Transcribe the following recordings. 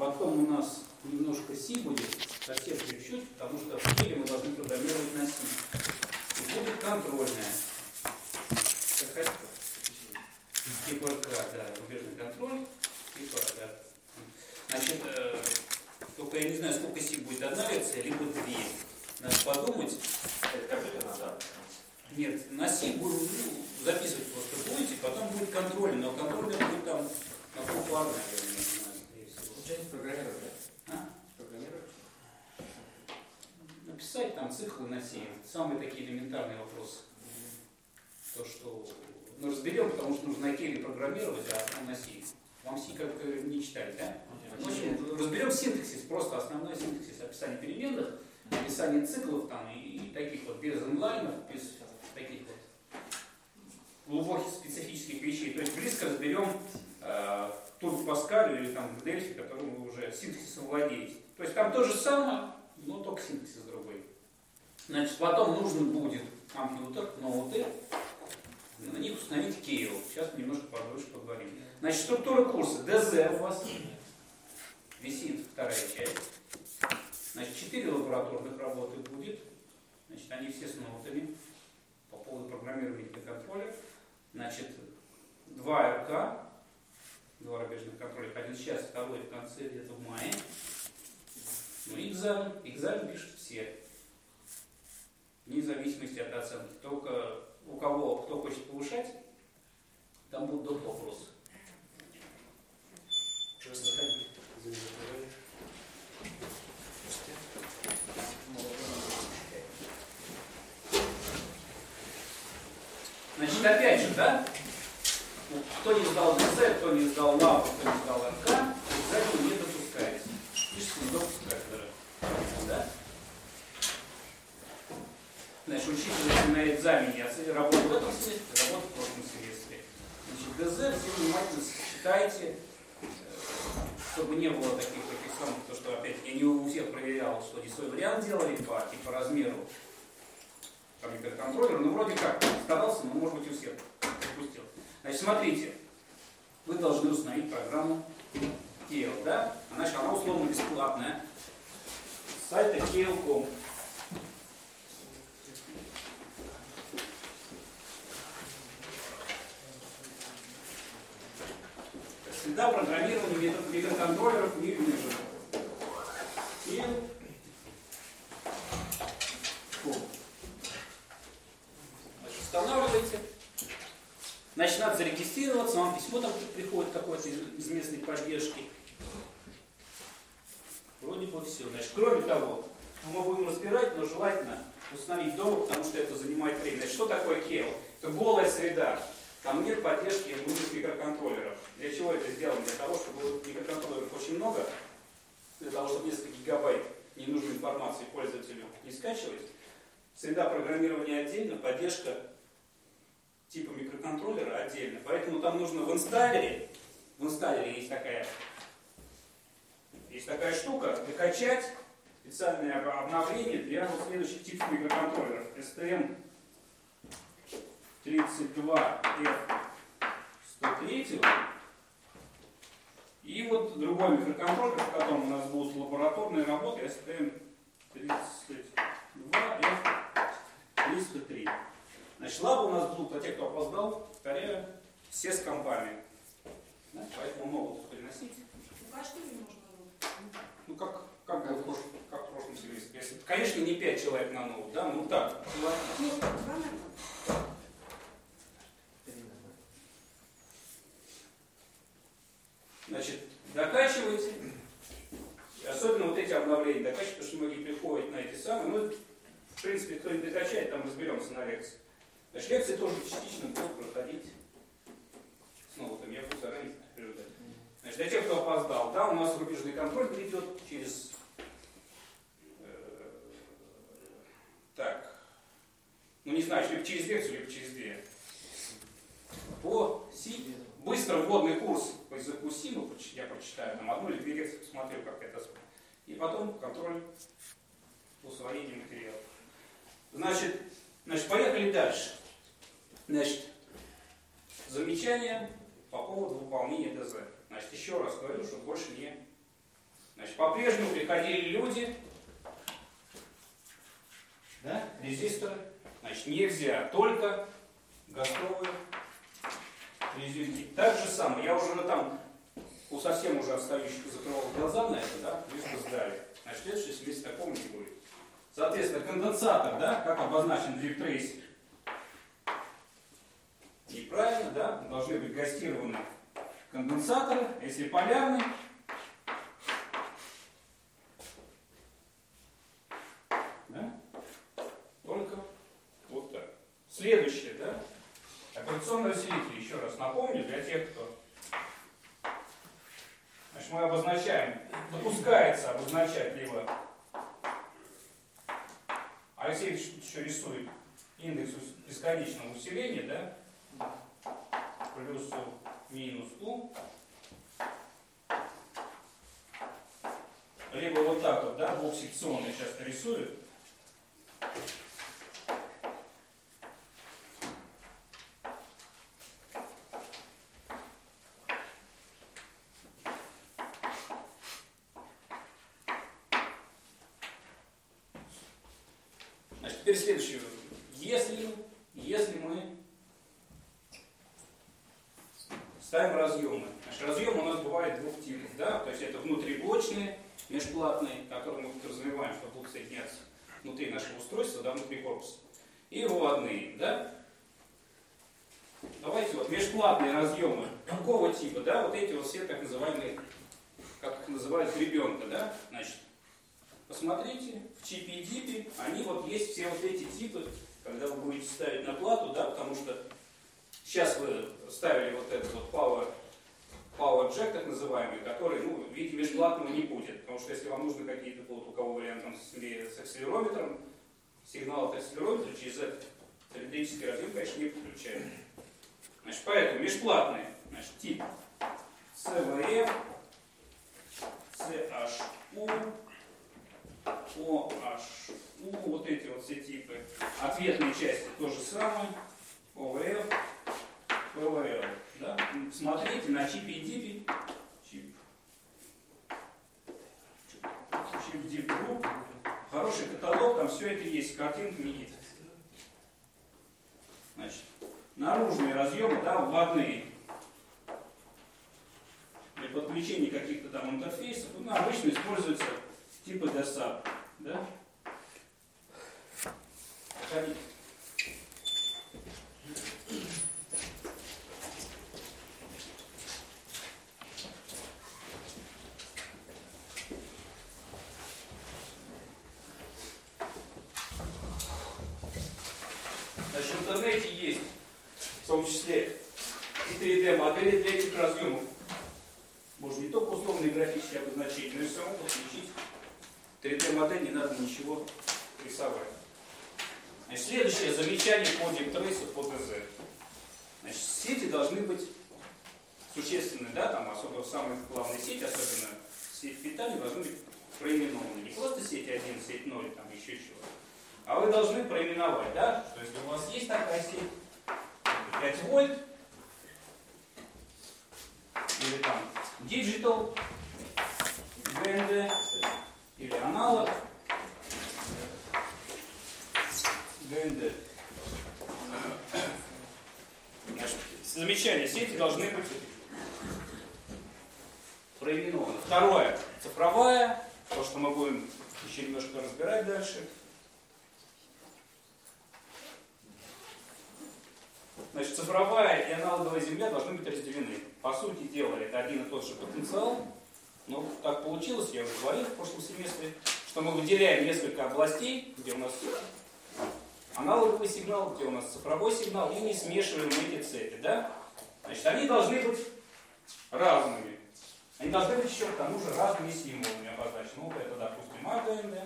Потом у нас немножко C будет, совсем чуть-чуть, потому что в теле мы должны программировать на C. И будет контрольная. Типа РК, да, рубежный контроль. Типа, да. Значит, только я не знаю, сколько C будет, одна лекция, либо две. Надо подумать. Это компьютер надо? Нет, на C будем записывать просто будете, потом будет контроль, но контроль будет там на полплана, я не знаю, скорее всего. Участник программировать, да? А? Программировать? Написать там циклы на C. Самые такие элементарные вопросы. То, что... Ну, разберем, потому что нужно на теле программировать, а на C. Вам C как не читали, да? В общем, разберем синтаксис, просто основной синтаксис, описание переменных, описание циклов там и таких вот, без инлайнов, без таких вот глубоких специфических вещей. То есть близко разберем Турбо Паскалю или там Дельфи, которым вы уже синтаксисом владеете. То есть там то же самое, но только синтаксис другой. Значит, потом нужен будет компьютер, ноуты, на них установить Keil. Сейчас немножко подольше поговорим. Значит, структура курса. ДЗ у вас висит вторая часть. Значит, 4 лабораторных работы будет. Значит, они все с ноутами по поводу программирования контроллера. Значит, 2 РК, 2 рубежных контроля. Один сейчас, второй в конце, где-то в мае. Ну и экзамен. Экзамен пишут все. Вне зависимости от оценки. Только у кого, кто хочет повышать, там будут доп. Вопросы. Значит, опять же, да? Кто не сдал ДЗ, кто не сдал ЛАП, кто не сдал РК, экзамен не допускается. Пишется не допускается даже. Да? Значит, учитывая на экзамене работу в этом семестре, работу в прошлом семестре. Значит, ДЗ все внимательно считайте, чтобы не было таких самых, то что опять я не у всех проверял, что не свой вариант делали по размеру по микроконтроллеру, но вроде как старался, но может быть у всех пропустил. Значит, смотрите, вы должны установить программу Keil, да? Она условно бесплатная. С сайта keil.com. Всегда программирование микроконтроллеров в мире лежит. Устанавливаете. Значит, надо зарегистрироваться, вам письмо там приходит какое-то из местной поддержки. Вроде бы все. Значит, кроме того, мы будем разбирать, но желательно установить дома, потому что это занимает время. Значит, что такое Keil? Это голая среда. Там нет поддержки нужных микроконтроллеров. Для чего это сделано? Для того, чтобы микроконтроллеров очень много, для того, чтобы несколько гигабайт ненужной информации пользователю не скачивать. Среда программирования отдельно, поддержка типа микроконтроллера отдельно. Поэтому там нужно в инсталлере есть такая штука, докачать специальное обновление для вот следующих типов микроконтроллеров. STM32F103 и вот другой микроконтроллер, в котором у нас будут лабораторные работы, STM32F303. Значит, лабы у нас будут, а те, кто опоздал, повторяю, все с компами. Да? Поэтому могут приносить. А что не можно? Ну, как в прошлом семестре. Конечно, не 5 человек на ноут, да? Ну так. Значит, докачивайте. Особенно вот эти обновления докачивайте, потому что многие приходят на эти самые. Ну, в принципе, кто не докачает, там разберемся на лекции. Значит, лекции тоже частично будут проходить. Снова там я буду заранее предупреждать. Значит, для тех, кто опоздал, да, у нас рубежный контроль перейдет через ну не знаю, либо через лекцию, либо через 2. По Си быстро вводный курс по языку Си, я прочитаю там 1 или 2 лекции, посмотрю, как это. И потом контроль усвоения материала. Значит, поехали дальше. Значит, замечания по поводу выполнения ДЗ. Значит, еще раз говорю, что больше не по-прежнему приходили люди, да, резисторы. Значит, нельзя, только готовые резюки. Так же самое, я уже там у совсем уже отстающих закрывал глаза на это, да, близко сдали. Значит, следующий семестр такого не будет. Соответственно, конденсатор, да, как обозначен в диптрейсе, неправильно, да, должны быть гастированы конденсаторы, если полярный, да, только вот так. Следующее, да, операционный усилитель, еще раз напомню, для тех, кто... Значит, мы обозначаем, допускается обозначать либо... Алексей еще рисует индекс бесконечного усиления, да, плюс U, минус U. Либо вот так вот, да, двухсекционный сейчас нарисует. Значит, теперь следующее. Если мы ставим разъемы. Значит, разъемы у нас бывает двух типов, да, то есть это внутриблочные, межплатные, которые мы подразумеваем, что будут соединяться внутри нашего устройства, да, внутри корпуса, и выводные, да. Давайте вот межплатные разъемы какого типа, да, вот эти вот все так называемые, как их называют, гребенка, да, значит, посмотрите, в чипе и дипе, они вот есть все вот эти типы, когда вы будете ставить на плату, да, потому что сейчас вы ставили вот этот вот power jack, так называемый, который, ну, в виде межплатного не будет, потому что если вам нужны какие-то будут у кого варианты с акселерометром, сигнал от акселерометра через этот электрический разъем, конечно, не подключаем. Значит, поэтому межплатные, значит, тип CVF, CHU, OHU, вот эти вот все типы. Ответные части то же самое, OVF, PVL. Да? Смотрите на чипе и дипе. Чип дип групп. Хороший каталог, там все это есть, картинками есть. Значит, наружные разъемы, да, вводные. Для подключения каких-то там интерфейсов, ну, обычно используются типа DSAP, да? Ходите. Значит, в интернете есть, в том числе, и 3D-модели для этих разъемов. Можно не только условные графические обозначения, но и самому подключить 3D-модель, не надо ничего рисовать. Значит, следующее замечание по диптрейсу по ТЗ. Значит, сети должны быть существенны, да, там особо в самой главной сети, особенно сеть питания, должны быть проименованы. Не просто сеть 1, сеть 0, там еще чего. А вы должны проименовать, да, что если у вас есть такая сеть, 5 вольт, или там digital, GND, или аналог GND. Значит, замечания сети должны быть проименованы. Второе. Цифровая. То, что мы будем еще немножко разбирать дальше. Значит, цифровая и аналоговая земля должны быть разделены. По сути дела, это один и тот же потенциал. Но так получилось, я уже говорил в прошлом семестре, что мы выделяем несколько областей, где у нас аналоговый сигнал, где у нас цифровой сигнал, и не смешиваем эти цепи. Да? Значит, они должны быть разными. Они должны быть еще к тому же разными символами обозначены. Вот это, допустим, АДНД.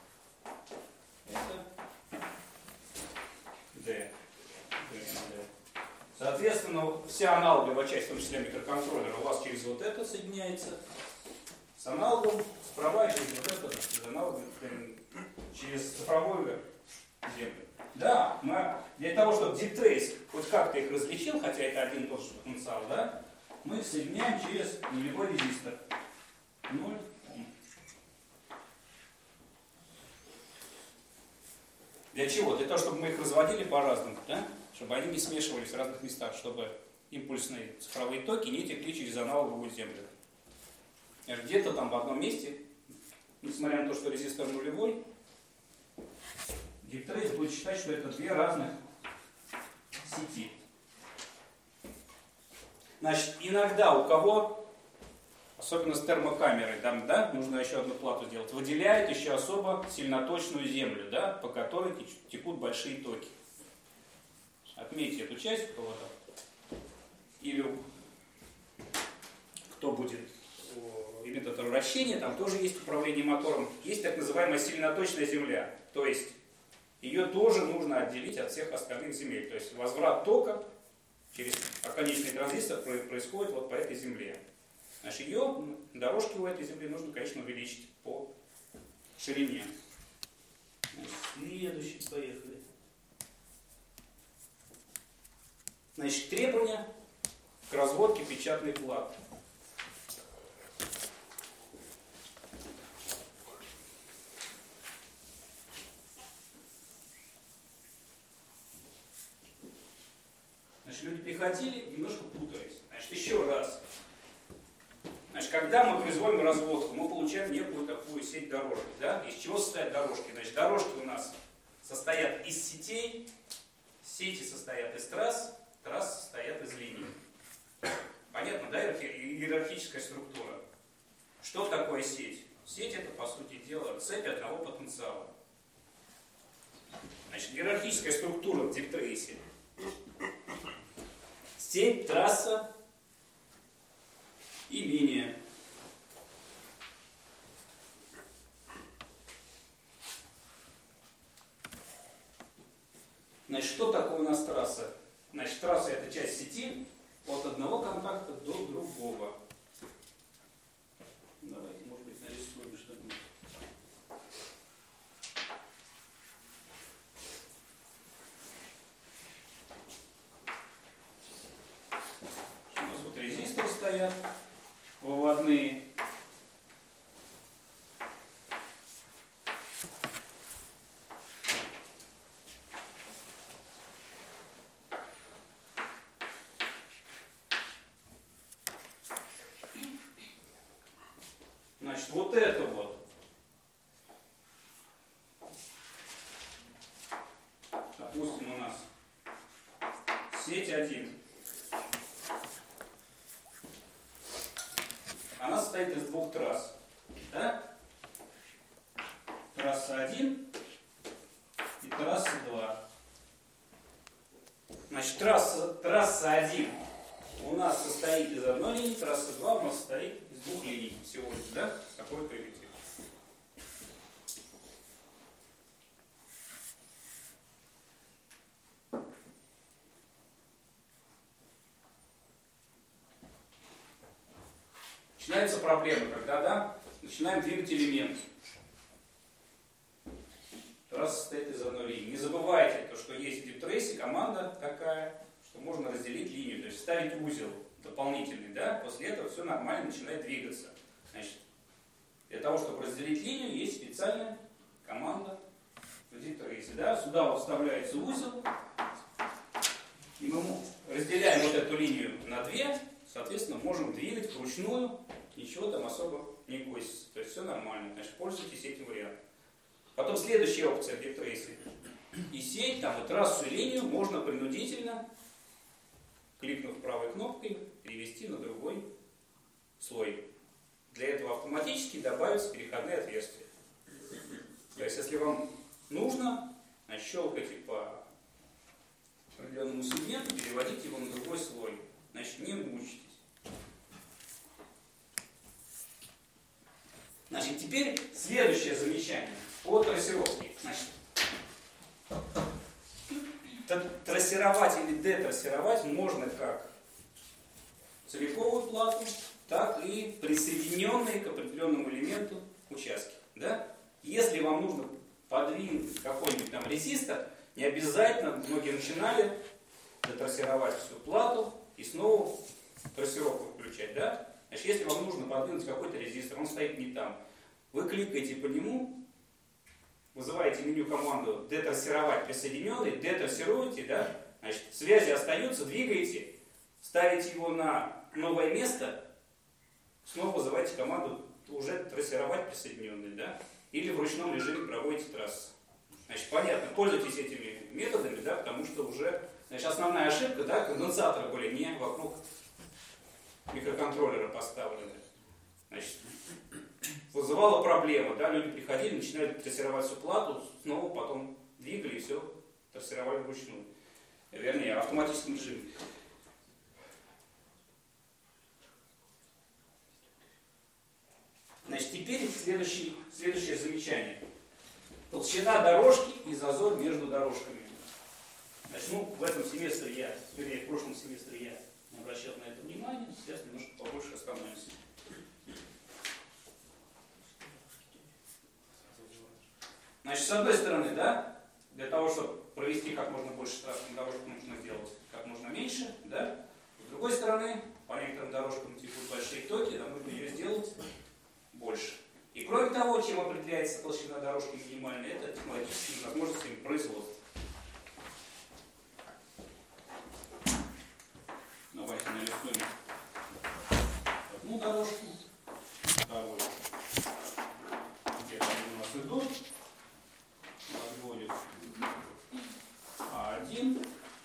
Это D. Соответственно, вся аналоговая часть, в том числе микроконтроллера, у вас через вот это соединяется с аналогом, цифровая через вот это, через аналог, через цифровую землю. Да, мы для того, чтобы диптрейс хоть как-то их различил, хотя это один и тот же потенциал, да, мы их соединяем через нулевой резистор. 0 Ом. Для чего? Для того, чтобы мы их разводили по-разному, да? Чтобы они не смешивались в разных местах, чтобы импульсные цифровые токи не текли через аналоговую землю. Где-то там в одном месте, несмотря на то, что резистор нулевой, диптрейс будет считать, что это две разных сети. Значит, иногда у кого, особенно с термокамерой, там, да, нужно еще одну плату сделать, выделяет еще особо сильноточную землю, да, по которой текут большие токи. Отметьте эту часть у кого-то. Или кто будет имитатор вращения, там тоже есть управление мотором. Есть так называемая сильноточная земля. То есть ее тоже нужно отделить от всех остальных земель. То есть возврат тока через оконечный транзистор происходит вот по этой земле. Значит, ее, дорожки у этой земли нужно, конечно, увеличить по ширине. Следующий, поехали. Значит, требования к разводке печатной платы. Значит, люди приходили, немножко путались. Значит, еще раз. Значит, когда мы производим разводку, мы получаем некую такую сеть дорожек. Да? Из чего состоят дорожки? Значит, дорожки у нас состоят из сетей, сети состоят из трасс, трассы состоят из линий. Понятно, да, иерархическая структура? Что такое сеть? Сеть — это, по сути дела, цепь одного потенциала. Значит, иерархическая структура в диптрейсе. Сеть, трасса и линия. Значит, что такое у нас трасса? Значит, трасса — это часть сети от одного контакта до другого. Давайте, может быть, нарисуем что-нибудь. У нас вот резисторы стоят, выводные. Значит, вот это вот. Допустим, у нас сеть 1. Она состоит из двух трасс. Да? Трасса 1 и трасса 2. Значит, трасса 1 у нас состоит из одной линии, трасса 2 у нас состоит из двух линий всего лишь, да? С такой прилетит. Начинается проблема, когда, да, начинаем двигать элемент. Трасса состоит из одной линии. Не забывайте, то, что есть в диптрейсе команда такая, что можно разделить линию, то есть ставить узел дополнительный, да, после этого все нормально начинает двигаться. Значит, для того, чтобы разделить линию, есть специальная команда в диптрейсе, да, сюда вот вставляется узел, и мы разделяем вот эту линию на две, соответственно, можем двигать вручную, ничего там особо не гостится, то есть все нормально, значит, пользуйтесь этим вариантом. Потом следующая опция в диптрейсе. И сеть, там, и трассу, и линию можно принудительно, кликнув правой кнопкой, перевести на другой слой. Для этого автоматически добавятся переходные отверстия. То есть, если вам нужно, значит, щелкайте по определенному сегменту, переводите его на другой слой. Значит, не мучитесь. Значит, теперь следующее замечание по трассировке. Значит, трассировать или детрассировать можно как целиковую плату, так и присоединенные к определенному элементу участки. Да? Если вам нужно подвинуть какой-нибудь там резистор, не обязательно, многие начинали детрассировать всю плату и снова трассировку включать. Да? Значит, если вам нужно подвинуть какой-то резистор, он стоит не там, вы кликаете по нему, вызываете меню команду детрассировать присоединенный, детрассируете, да, значит, связи остаются, двигаете, ставите его на новое место, снова вызываете команду уже трассировать присоединенный, да, или в ручном режиме проводите трассу. Значит, понятно, пользуйтесь этими методами, да, потому что уже, значит, основная ошибка, да, конденсаторы были не вокруг микроконтроллера поставлены. Значит, вызывала проблема, да, люди приходили, начинали трассировать всю плату, снова потом двигали и все трассировали вручную. Вернее, в автоматическом режиме. Значит, теперь следующее замечание. Толщина дорожки и зазор между дорожками. Значит, ну, в этом семестре в прошлом семестре я не обращал на это внимания, сейчас немножко побольше остановимся. Значит, с одной стороны, да, для того, чтобы провести как можно больше трасс на дорожку, нужно сделать как можно меньше, да. С другой стороны, по некоторым дорожкам текут большие токи, нам нужно ее сделать больше. И кроме того, чем определяется толщина дорожки минимальная, это технологическими возможностями производства. Давайте нарисуем одну дорожку, вторую. Где они у нас идут. Возводим А1,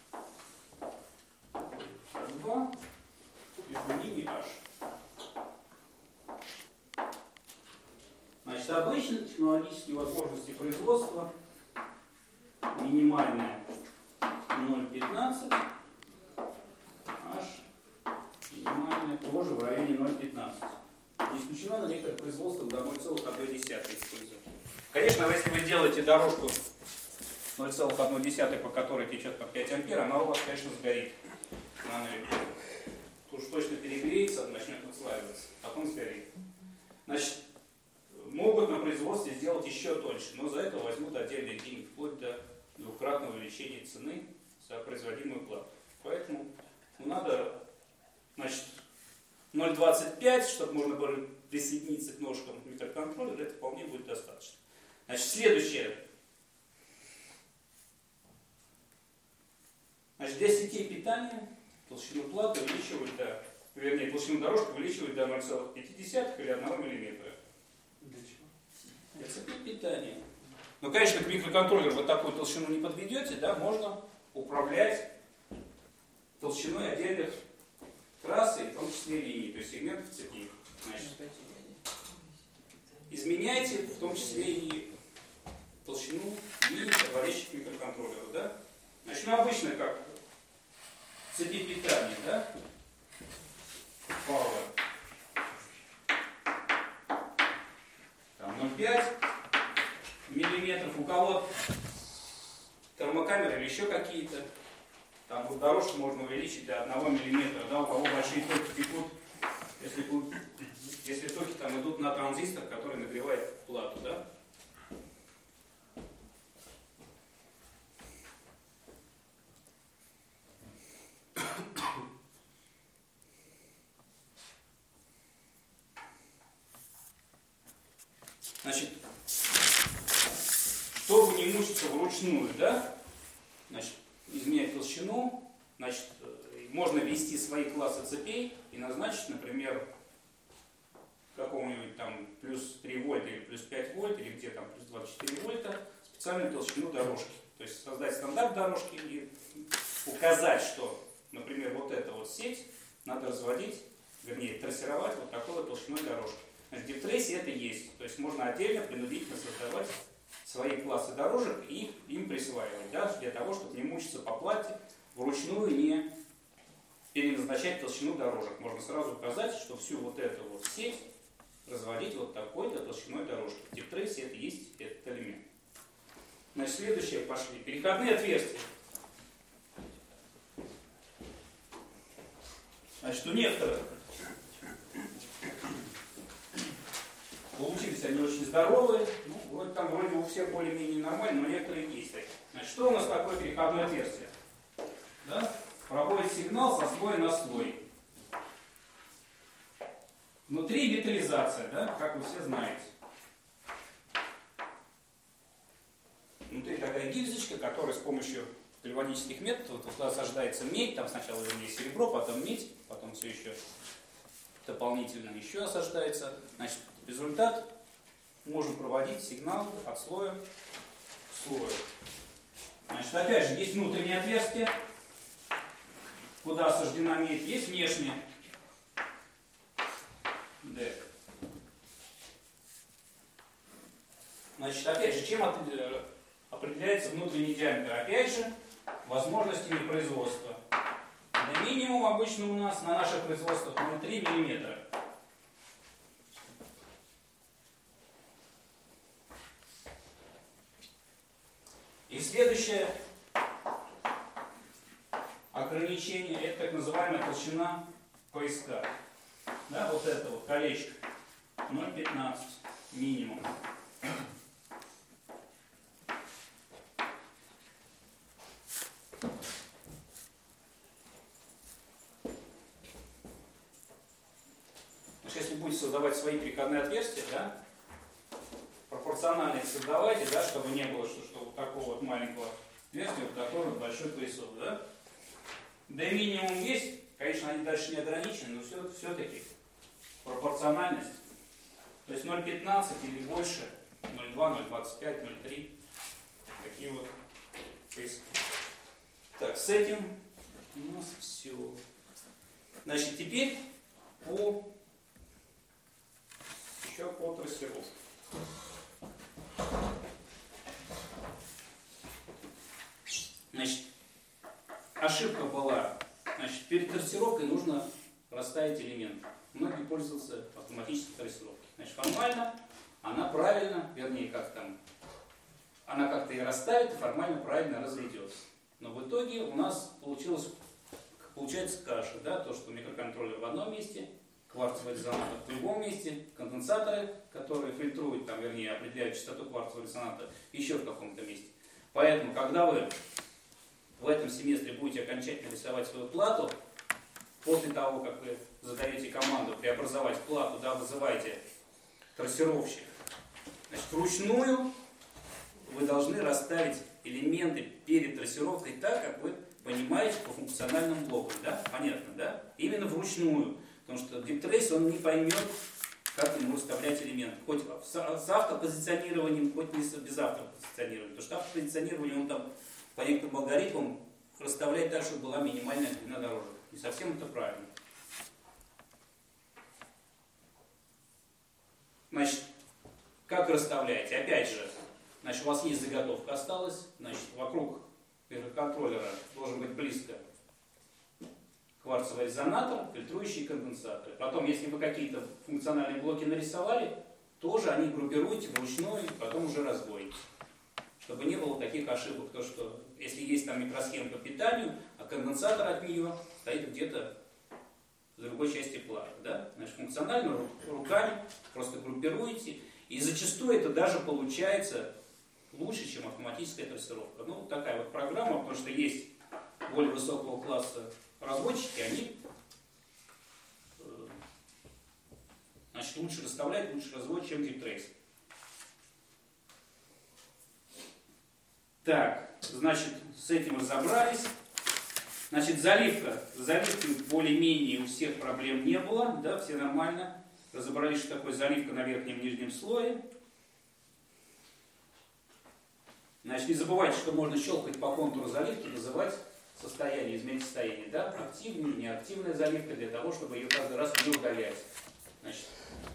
А2, между ними H. Значит, обычно технологические возможности производства минимальные 0,15, H минимальная тоже в районе 0,15. Не исключено, на некоторых производствах до 0,1 используют. Конечно, если вы делаете дорожку 0,1, по которой течет по 5 ампер, она у вас, конечно, сгорит. Она уж точно перегреется, начнет отслаиваться, потом сгорит. Значит, могут на производстве сделать еще тоньше, но за это возьмут отдельные деньги, вплоть до двукратного увеличения цены за производимую плату. Поэтому надо, значит, 0,25, чтобы можно было присоединиться к ножкам микроконтроллера, это вполне будет достаточно. Значит, следующее. Значит, для сетей питания толщину платы увеличивают толщину дорожки увеличивают до 0,5 или 1 мм. Для чего? Для цепи питания. Ну, конечно, к микроконтроллеру вот такую толщину не подведете, да, можно управлять толщиной отдельных трасс, в том числе линий, то есть сегментов цепи. Значит, изменяйте в том числе и толщину линий, противоречащих микроконтроллеру, да? Значит, ну, обычно как цепи питания, да? Power. Там 0,5 миллиметров. У кого термокамеры или еще какие-то. Там вот дорожку можно увеличить до 1 миллиметра, да? У кого большие токи текут, если токи там идут на транзистор, который нагревает плату, да? Значит, чтобы не мучиться вручную, да, значит, изменять толщину, значит, можно ввести свои классы цепей и назначить, например, какому-нибудь там плюс 3 вольта или плюс 5 вольт, или где там плюс 24 вольта, специальную толщину дорожки. То есть создать стандарт дорожки и указать, что, например, вот эту вот сеть надо разводить, вернее, трассировать вот такой вот толщиной дорожки. Значит, в диптрейсе это есть. То есть можно отдельно принудительно создавать свои классы дорожек и им присваивать, да, для того, чтобы не мучиться по плате, вручную не переназначать толщину дорожек. Можно сразу указать, что всю вот эту вот сеть разводить вот такой-то толщиной дорожки. В диптрейсе это есть этот элемент. Значит, следующее пошли. Переходные отверстия. Значит, у некоторых получились они очень здоровые. Ну, вроде у всех более-менее нормально, но некоторые есть. Значит, что у нас такое переходное отверстие? Да? Проводит сигнал со слоя на слой. Внутри металлизация, да, как вы все знаете. такая гильзочка, которая с помощью гальванических методов, вот туда осаждается медь, там сначала серебро, потом медь, потом все еще дополнительно еще осаждается. Значит, результат можем проводить сигнал от слоя к слою. Значит, опять же, есть внутреннее отверстие, куда осаждена медь, есть внешнее. D. Значит, опять же, чем определяется внутренний диаметр? Опять же, возможностями производства. На минимум обычно у нас на наших производствах 0,3 мм. И следующее ограничение — это так называемая толщина пояска. Да, вот это вот колечко 0,15 минимум. Если будете создавать свои переходные отверстия, да, пропорционально их создавайте, да, чтобы не было что вот такого вот маленького отверстия, вот такой вот большой поясок. Да? Да и минимум есть, конечно, они дальше не ограничены, но все-таки пропорциональность. То есть 0,15 или больше, 0,2, 0,25, 0,3. Такие вот пояски. Так, с этим у нас все. Значит, теперь еще по трассировке. Значит, ошибка была. Значит, перед трассировкой нужно расставить элемент. Многие пользуются автоматической трассировкой. Значит, формально она правильно, вернее, как там, она как-то и расставит, и формально правильно разведет. Но в итоге у нас получается каша, да, то, что микроконтроллер в одном месте, кварцевый резонатор в другом месте, конденсаторы, которые фильтруют, там, вернее, определяют частоту кварцевого резонатора еще в каком-то месте. Поэтому, когда вы в этом семестре будете окончательно рисовать свою плату, после того, как вы задаете команду преобразовать плату, да, вызываете трассировщик, значит, вручную вы должны расставить элементы перед трассировкой так, как вы понимаете по функциональным блокам. Да? Понятно, да? Именно вручную. Потому что диптрейс, он не поймет, как ему расставлять элементы. Хоть с автопозиционированием, хоть не без автопозиционирования. Потому что автопозиционирование он там по некоторым алгоритмам расставляет так, чтобы была минимальная длина дорожек. Не совсем это правильно. Значит, как расставляете? Опять же, значит, у вас есть заготовка осталась, значит, вокруг микроконтроллера должен быть близко кварцевый резонатор, фильтрующие конденсаторы. Потом, если вы какие-то функциональные блоки нарисовали, тоже они группируйте вручную, потом уже раздвоите. Чтобы не было таких ошибок, то что если есть там микросхема по питанию, а конденсатор от нее стоит где-то в другой части платы. Да? Значит, функционально руками просто группируете. И зачастую это даже получается лучше, чем автоматическая трассировка. Ну, такая вот программа, потому что есть более высокого класса разводчики, они значит, лучше расставляют, лучше разводят, чем диптрейс. Так, значит, с этим разобрались. Значит, заливка. С заливкой более-менее у всех проблем не было, да, все нормально. Разобрались, что такое заливка на верхнем и нижнем слое. Значит, не забывайте, что можно щелкать по контуру заливки, называть состояние, изменить состояние. Да? Активная, неактивная заливка, для того, чтобы ее каждый раз не удалять. Значит,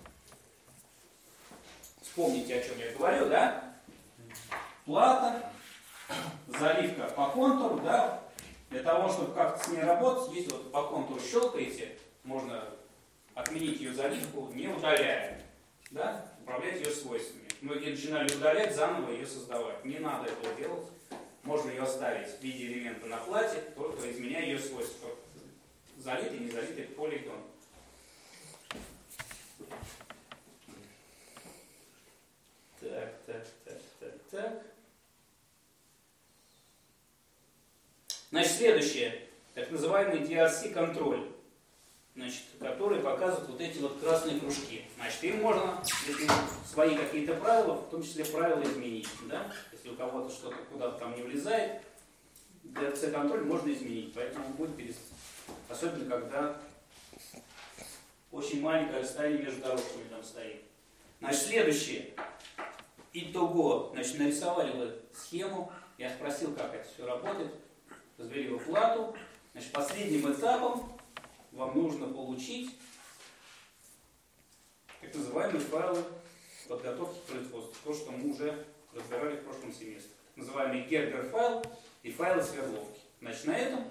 вспомните, о чем я говорю, да? Плата, заливка по контуру, да? Для того, чтобы как-то с ней работать, если вот по контуру щелкаете, можно отменить ее заливку, не удаляя, да? Управлять ее свойствами. Многие начинали удалять, заново ее создавать. Не надо этого делать. Можно ее оставить в виде элемента на плате, только изменяя ее свойства. Залитый, не залитый полигон. Так. Значит, следующее. Так называемый DRC контроль. значит, которые показывают вот эти вот красные кружки. Значит, им можно, если свои какие-то правила, в том числе правила изменить. Да? Если у кого-то что-то куда-то там не влезает, для C-контроль можно изменить. Поэтому он будет особенно когда очень маленькое расстояние между дорожками там стоит. Значит, следующее. Итого, значит, нарисовали вы схему. Я спросил, как это все работает. Развели вы плату. Значит, последним этапом вам нужно получить так называемые файлы подготовки к производству. То, что мы уже разбирали в прошлом семестре. Так называемый Gerber файл и файлы свердловки. Значит, на этом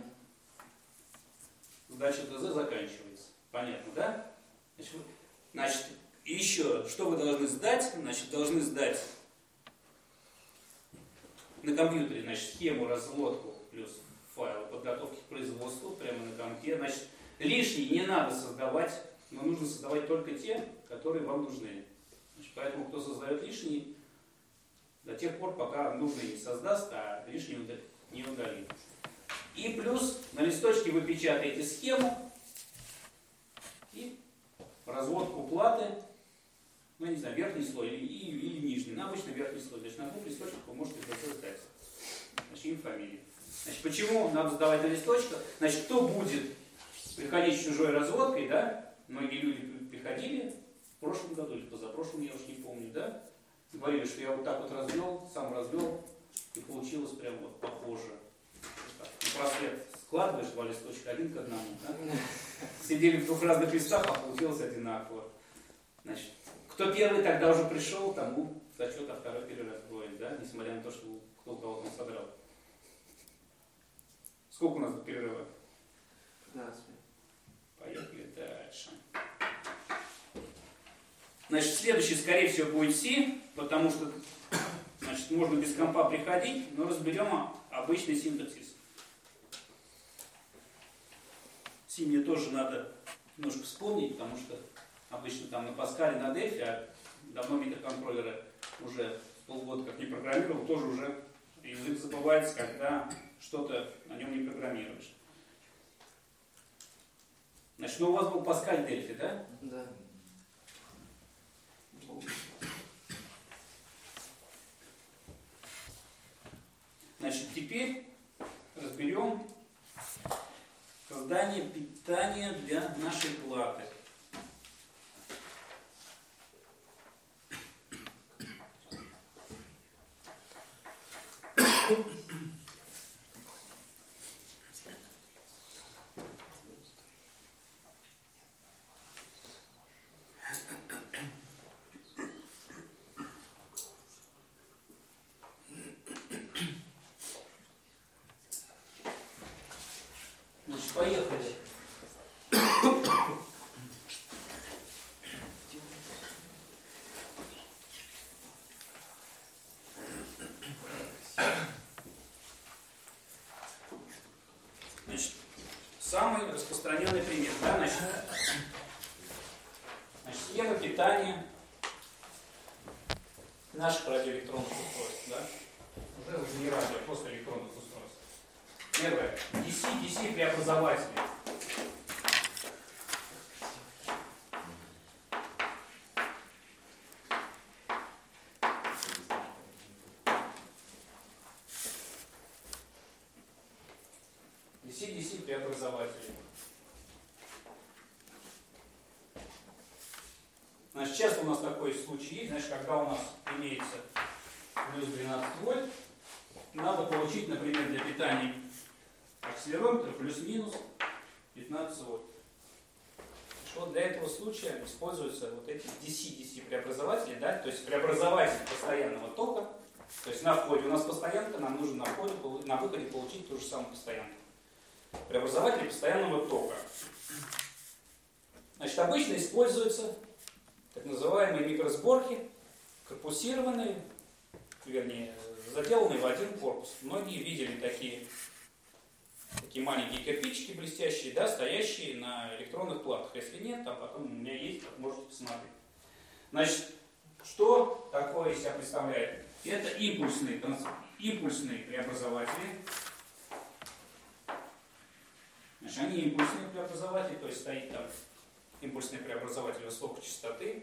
задача ТЗ заканчивается. Понятно, да? Значит, еще, что вы должны сдать? Значит, должны сдать на компьютере, значит, схему, разводку плюс файлы подготовки к производству прямо на компе. Значит, лишние не надо создавать, но нужно создавать только те, которые вам нужны. Значит, поэтому, кто создает лишние, до тех пор, пока нужный не создаст, а лишний не удалит. И плюс на листочке вы печатаете схему и разводку платы, ну, я не знаю, верхний слой или нижний. На обычно верхний слой. Значит, на двух листочках вы можете записать текст. Значит, имя, фамилия. Значит, почему надо сдавать на листочках? Значит, кто будет приходить с чужой разводкой, да? Многие люди приходили в прошлом году или позапрошлом, я уж не помню, да? Говорили, что я вот так вот развел, сам развел, и получилось прям вот похоже. На просвет складываешь два листочка один к одному, да? Сидели в двух разных листах, а получилось одинаково. Значит, кто первый тогда уже пришел, тому зачет, а второй перераздвоен, да? Несмотря на то, что кто у кого там содрал. Сколько у нас до перерыва? 15 минут. Поехали дальше. Значит, следующий, скорее всего, будет C, потому что, значит, можно без компа приходить, но разберем обычный синтаксис. C мне тоже надо немножко вспомнить, потому что обычно там на Паскале, на Дельфи, а давно микроконтроллеры уже полгода как не программировал, тоже уже язык забывается, когда что-то на нем не программируешь. Значит, ну у вас был Паскаль Дельфи, да? Да. Значит, теперь разберем создание питания для нашей платы. Значит, поехали. Значит, самый распространенный пример, да, значит, схема питания наших радиоэлектронных устройств, да, уже не радио, а просто электронных устройств. Первое. DC преобразователи. DC преобразователи. Значит, часто у нас такой случай есть, значит, когда у нас имеется плюс 12 вольт, надо получить, например, для питания акселерометра плюс-минус 15 вольт. Вот для этого случая используются вот эти DC преобразователи, да, то есть преобразователь постоянного тока. То есть на входе у нас постоянка, нам нужно на выходе получить ту же самую постоянку. Преобразователи постоянного тока. Значит, обычно используются так называемые микросборки, корпусированные, вернее, заделанные в один корпус. Многие видели такие маленькие кирпичики блестящие, да, стоящие на электронных платах. Если нет, там потом у меня есть, как можете посмотреть. Значит, что такое из себя представляет? Это импульсные преобразователи. Значит, Значит, они импульсные преобразователи, то есть стоит там импульсный преобразователь высокой частоты.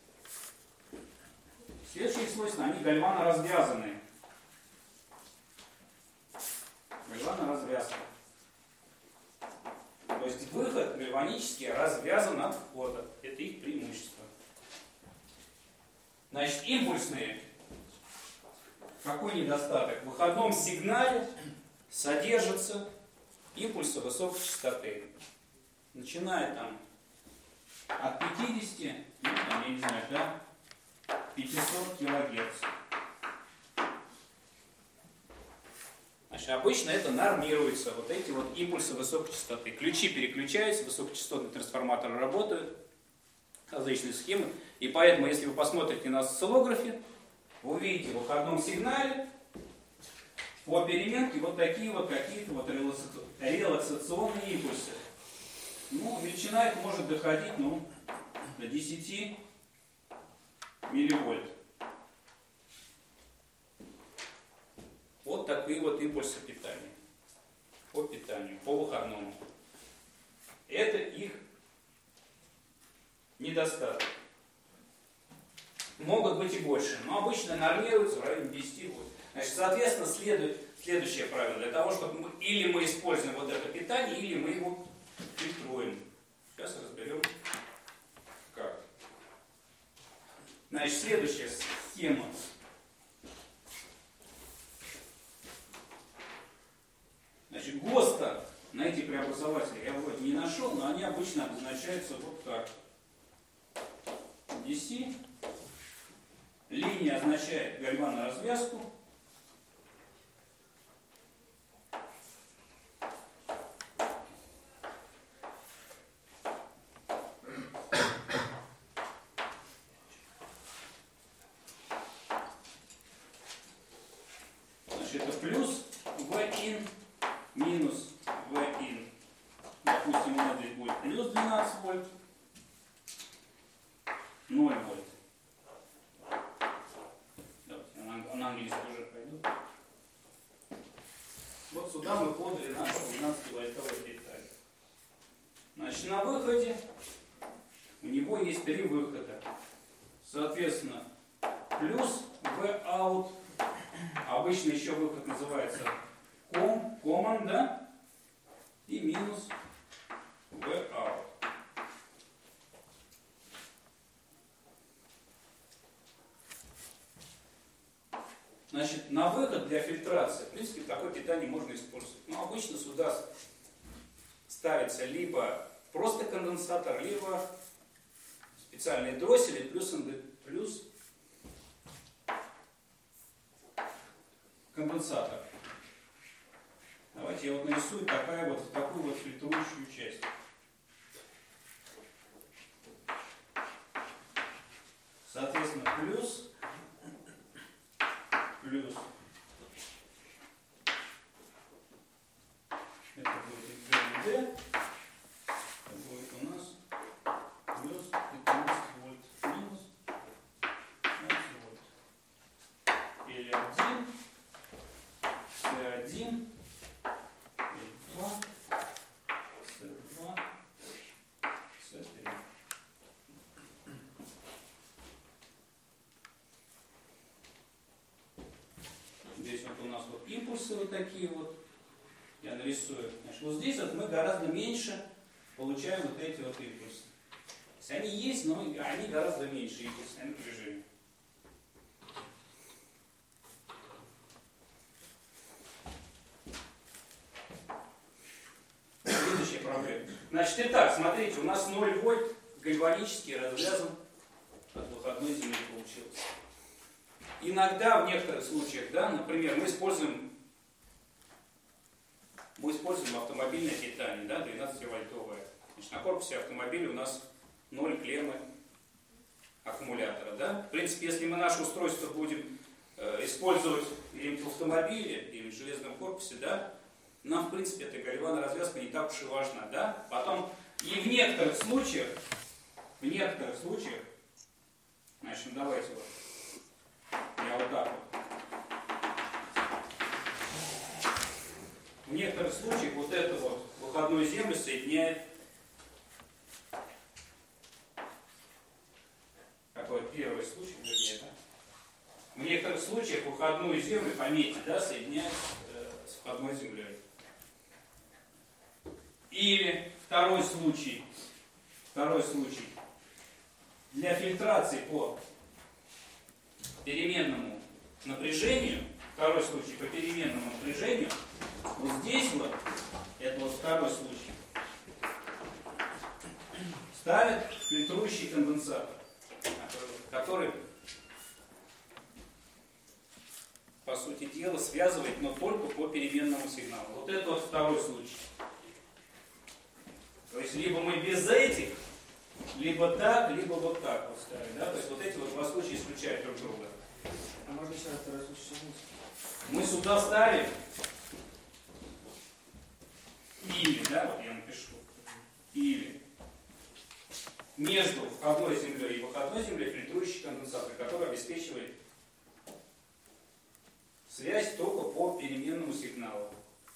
Следующие свойства, они гальвано-развязанные. Гальвано-развязка. То есть выход гальванически развязан от входа. Это их преимущество. Значит, импульсные. Какой недостаток? В выходном сигнале содержатся импульсы высокой частоты. Начиная там от 50, ну, там, я не знаю, да, 500 килогерц. Значит, обычно это нормируется, вот эти вот импульсы высокой частоты. Ключи переключаются, высокочастотные трансформаторы работают, различные схемы. И поэтому, если вы посмотрите на осциллографе, вы увидите в выходном сигнале по переменке вот такие вот какие-то вот релаксационные импульсы. Ну, величина их может доходить, ну, до 10 милливольт. Вот такие вот импульсы питания. По питанию, по выходному. Это их недостаток. Могут быть и больше, но обычно нормируются в районе 10 вольт. Значит, соответственно, следует следующее правило. Для того, чтобы или мы используем вот это питание, или мы его фильтруем. Сейчас разберем, как. Значит, следующая схема. Значит, ГОСТа на эти преобразователи я вроде не нашел, но они обычно обозначаются вот так. DC. Линия означает гальвано-развязку. Значит, это плюс V-in минус V-in. Допустим, у нас здесь будет плюс 12 вольт, 0 вольт. На английский уже пойду. Вот сюда мы подали нашу 12-вольтовую деталь. Значит, на выходе у него есть 3 выхода. Соответственно, плюс V-out. Обычно еще выход называется common, да? И минус V-out. Значит, на выход для фильтрации, в принципе, такое питание можно использовать. Но обычно сюда ставится либо просто конденсатор, либо специальные дроссели плюс конденсатор. Давайте я вот нарисую такую вот фильтрующую часть. Соответственно, плюс. Это будет D. Это будет у нас плюс 15 вольт минус 15 вольт. L1, C1, L2, C2, C3. Здесь вот у нас вот импульсы вот такие вот. Я нарисую. Значит, вот здесь вот мы гораздо меньше получаем вот эти вот импульсы. То есть они есть, но они гораздо меньше импульсное напряжение. Следующая проблема. Значит, итак, смотрите, у нас 0 вольт гальванически развязан от выходной земли получился. Иногда, в некоторых случаях, да, например, мы используем автомобильное питание, да, 12-вольтовое. Значит, на корпусе автомобиля у нас 0 клеммы аккумулятора. Да? В принципе, если мы наше устройство будем использовать или в автомобиле, или в железном корпусе, да, нам, в принципе, эта гальвано-развязка не так уж и важна. Да? Потом, и в некоторых случаях, значит, давайте вот, я вот так вот. В некоторых случаях вот это вот выходную землю соединяет какой первый случай, вернее, да? В некоторых случаях выходную землю, пометьте, да, соединяют с входной землей. Или второй случай. Для фильтрации по переменному напряжению, второй случай по переменному напряжению, вот здесь вот, это вот второй случай, ставят фильтрующий конденсатор, который, по сути дела, связывает, но только по переменному сигналу. Вот это вот второй случай. То есть либо мы без этих, либо так, либо вот так вот ставим. Да? То есть вот эти вот два случая исключают друг друга. А можно еще раз второй случай? Мы сюда ставим или, да, вот я напишу, или между входной землей и выходной землей фильтрующий конденсатор, который обеспечивает связь только по переменному сигналу.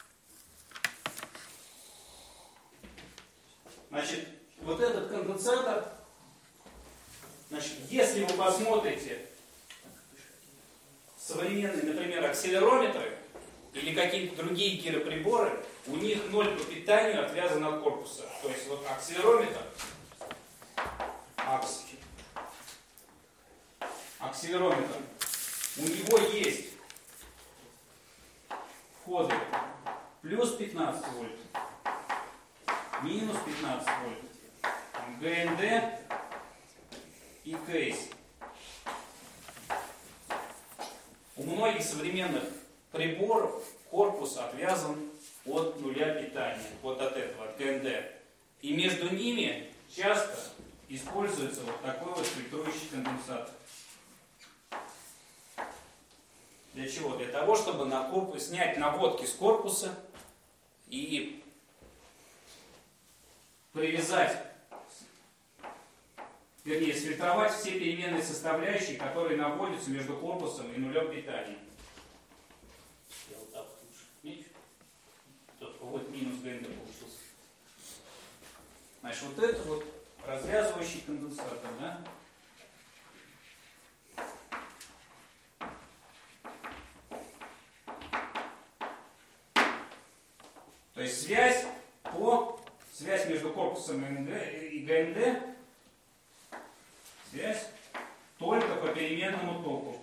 Значит, вот этот конденсатор, значит, если вы посмотрите современные, например, акселерометры или какие-то другие гироприборы, у них ноль по питанию отвязан от корпуса. То есть вот акселерометр, у него есть входы плюс 15 вольт, минус 15 вольт, ГНД и кейс. У многих современных приборов корпус отвязан от нуля питания, вот от этого, от ГНД. И между ними часто используется вот такой вот фильтрующий конденсатор. Для чего? Для того, чтобы снять наводки с корпуса и привязать, вернее, сфильтровать все переменные составляющие, которые находятся между корпусом и нулем питания. Я вот так лучше. Видите? Только вот минус ГНД получился. Значит, вот это вот развязывающий конденсатор, да? То есть связь между корпусом и ГНД, связь только по переменному току.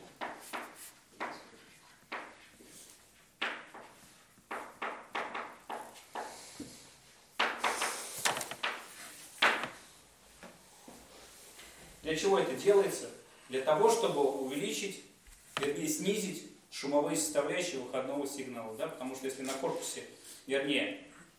Для чего это делается? Для того, чтобы увеличить, вернее, снизить шумовые составляющие выходного сигнала. Да? Потому что если на корпусе, вернее,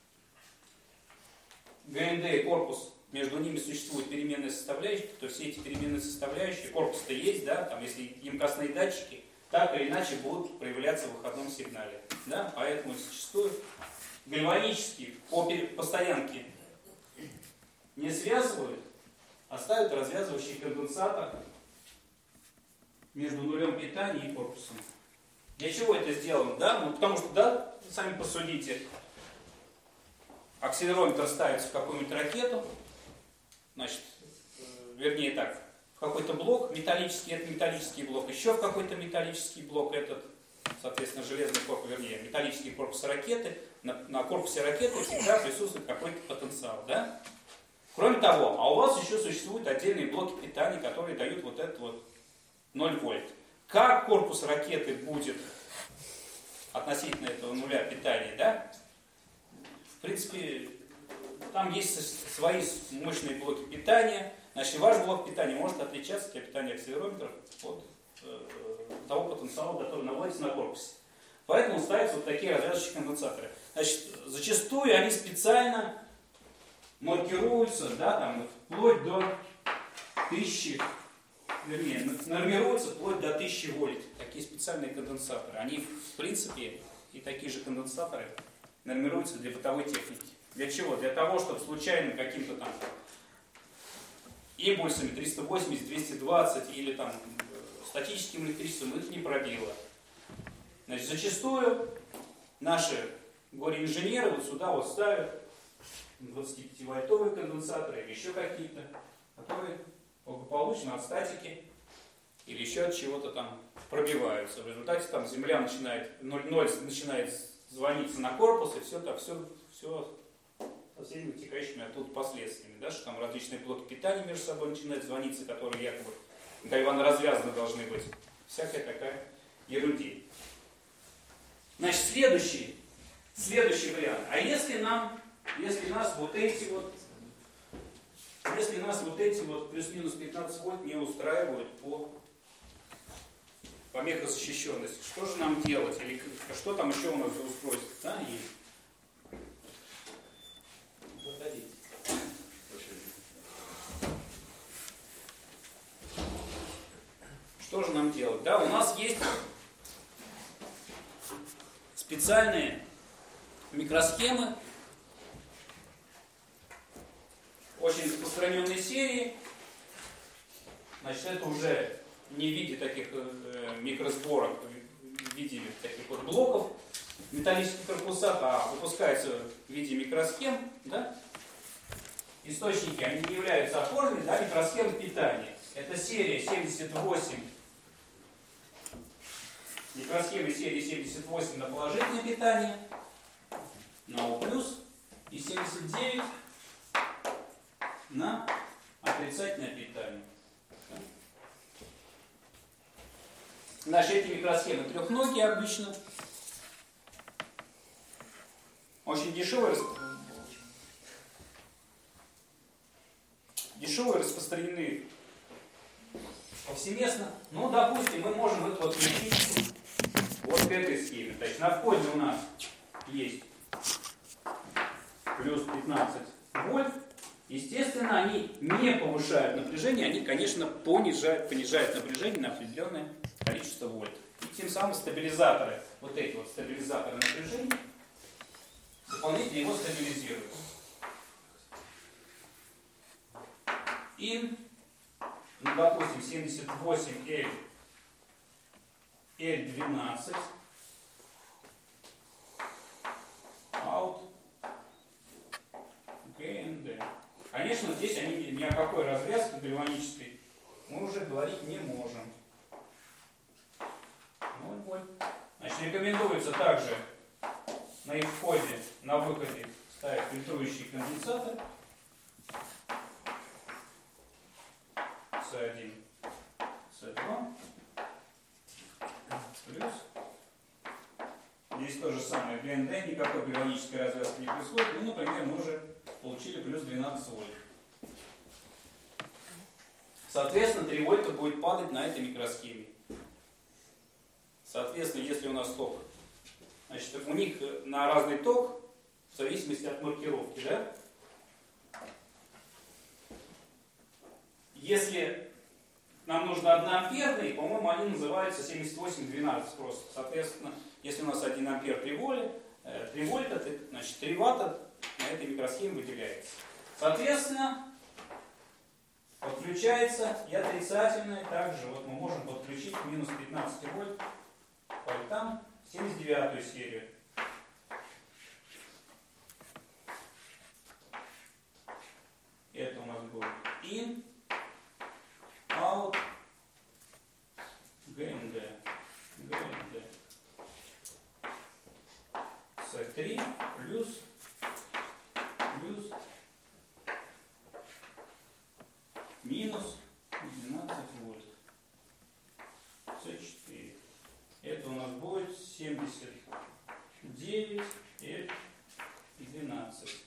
ГНД и корпус, между ними существуют переменные составляющие, то все эти переменные составляющие, корпус-то есть, да, там, если емкостные датчики, так или иначе будут проявляться в выходном сигнале. Да? Поэтому зачастую гальванические по стоянке не связывают, а ставят развязывающий конденсатор между нулем питания и корпусом. Для чего это сделано? Да? Ну, потому что, да, сами посудите, акселерометр ставится в какую-нибудь ракету, значит, вернее так, в какой-то блок металлический, это металлический блок, еще в какой-то металлический блок, этот, соответственно, железный корпус, вернее, металлический корпус ракеты, на корпусе ракеты всегда присутствует какой-то потенциал, да? Кроме того, а у вас еще существуют отдельные блоки питания, которые дают вот этот вот 0 вольт. Как корпус ракеты будет относительно этого нуля питания, да? В принципе, там есть свои мощные блоки питания. Значит, ваш блок питания может отличаться для питания акселерометров от того потенциала, который находится на корпусе. Поэтому ставятся вот такие развязочные конденсаторы. Значит, зачастую они специально маркируются, да, там, вплоть до 1000, вернее, нормируются вплоть до 1000 вольт. Такие специальные конденсаторы. Они, в принципе, и такие же конденсаторы нормируются для бытовой техники. Для чего? Для того, чтобы случайным каким-то там импульсами 380, 220 или там статическим электричеством их не пробило. Значит, зачастую наши горе-инженеры вот сюда вот ставят 25-вольтовые конденсаторы или еще какие-то, которые благополучно от статики или еще от чего-то там пробиваются. В результате там Земля начинает, 0,0 начинает звониться на корпус, и все со всеми вытекающими оттуда последствиями. Да, что там различные блоки питания между собой начинают звониться, которые якобы развязаны должны быть. Всякая такая ерунда. Значит, следующий вариант. А если нас вот эти вот плюс-минус 15 вольт не устраивают по микрозащищенности, что же нам делать? Или что там еще у нас за устройство? Да, есть. Что же нам делать? Да, у нас есть специальные микросхемы, очень распространенной серии. Значит, это уже не в виде таких микросборок, в виде таких вот блоков металлических корпусов, а выпускается в виде микросхем. Да? Источники, они не являются опорными, да, микросхемы питания. Это серия 78. Микросхемы серии 78 на положительное питание, на О+, и 79 на отрицательное питание. Значит, эти микросхемы трехногие обычно. Очень дешевые распространены повсеместно. Ну, допустим, мы можем их подключить вот к этой схеме. То есть на входе у нас есть плюс 15 вольт. Естественно, они не повышают напряжение, они, конечно, понижают напряжение на определенное количество вольт. И тем самым стабилизаторы, вот эти вот стабилизаторы напряжения, дополнительно его стабилизируют. In, ну, допустим, 78L, L12, out, GND. Конечно, здесь ни о какой развязке гальванической мы уже говорить не можем. 0 вольт. Значит, рекомендуется также на их входе, на выходе ставить фильтрующий конденсатор С1, С2, плюс. Здесь то же самое, ГНД, никакой гальванической развязки не происходит. Ну, например, мы уже получили плюс 12 вольт. Соответственно, 3 вольта будет падать на этой микросхеме. Соответственно, если у нас ток, значит, у них на разный ток, в зависимости от маркировки, да? Если нам нужно 1 амперный, по-моему, они называются 7812 просто. Соответственно, если у нас 1 ампер 3 вольта, значит 3 ватта на этой микросхеме выделяется. Соответственно, подключается и отрицательное. Также вот мы можем подключить к минус 15 вольт пультам 79-ю серию. Это у нас будет in, out, GND. С3 плюс минус 12 вольт. С4. Это у нас будет 79 L 12.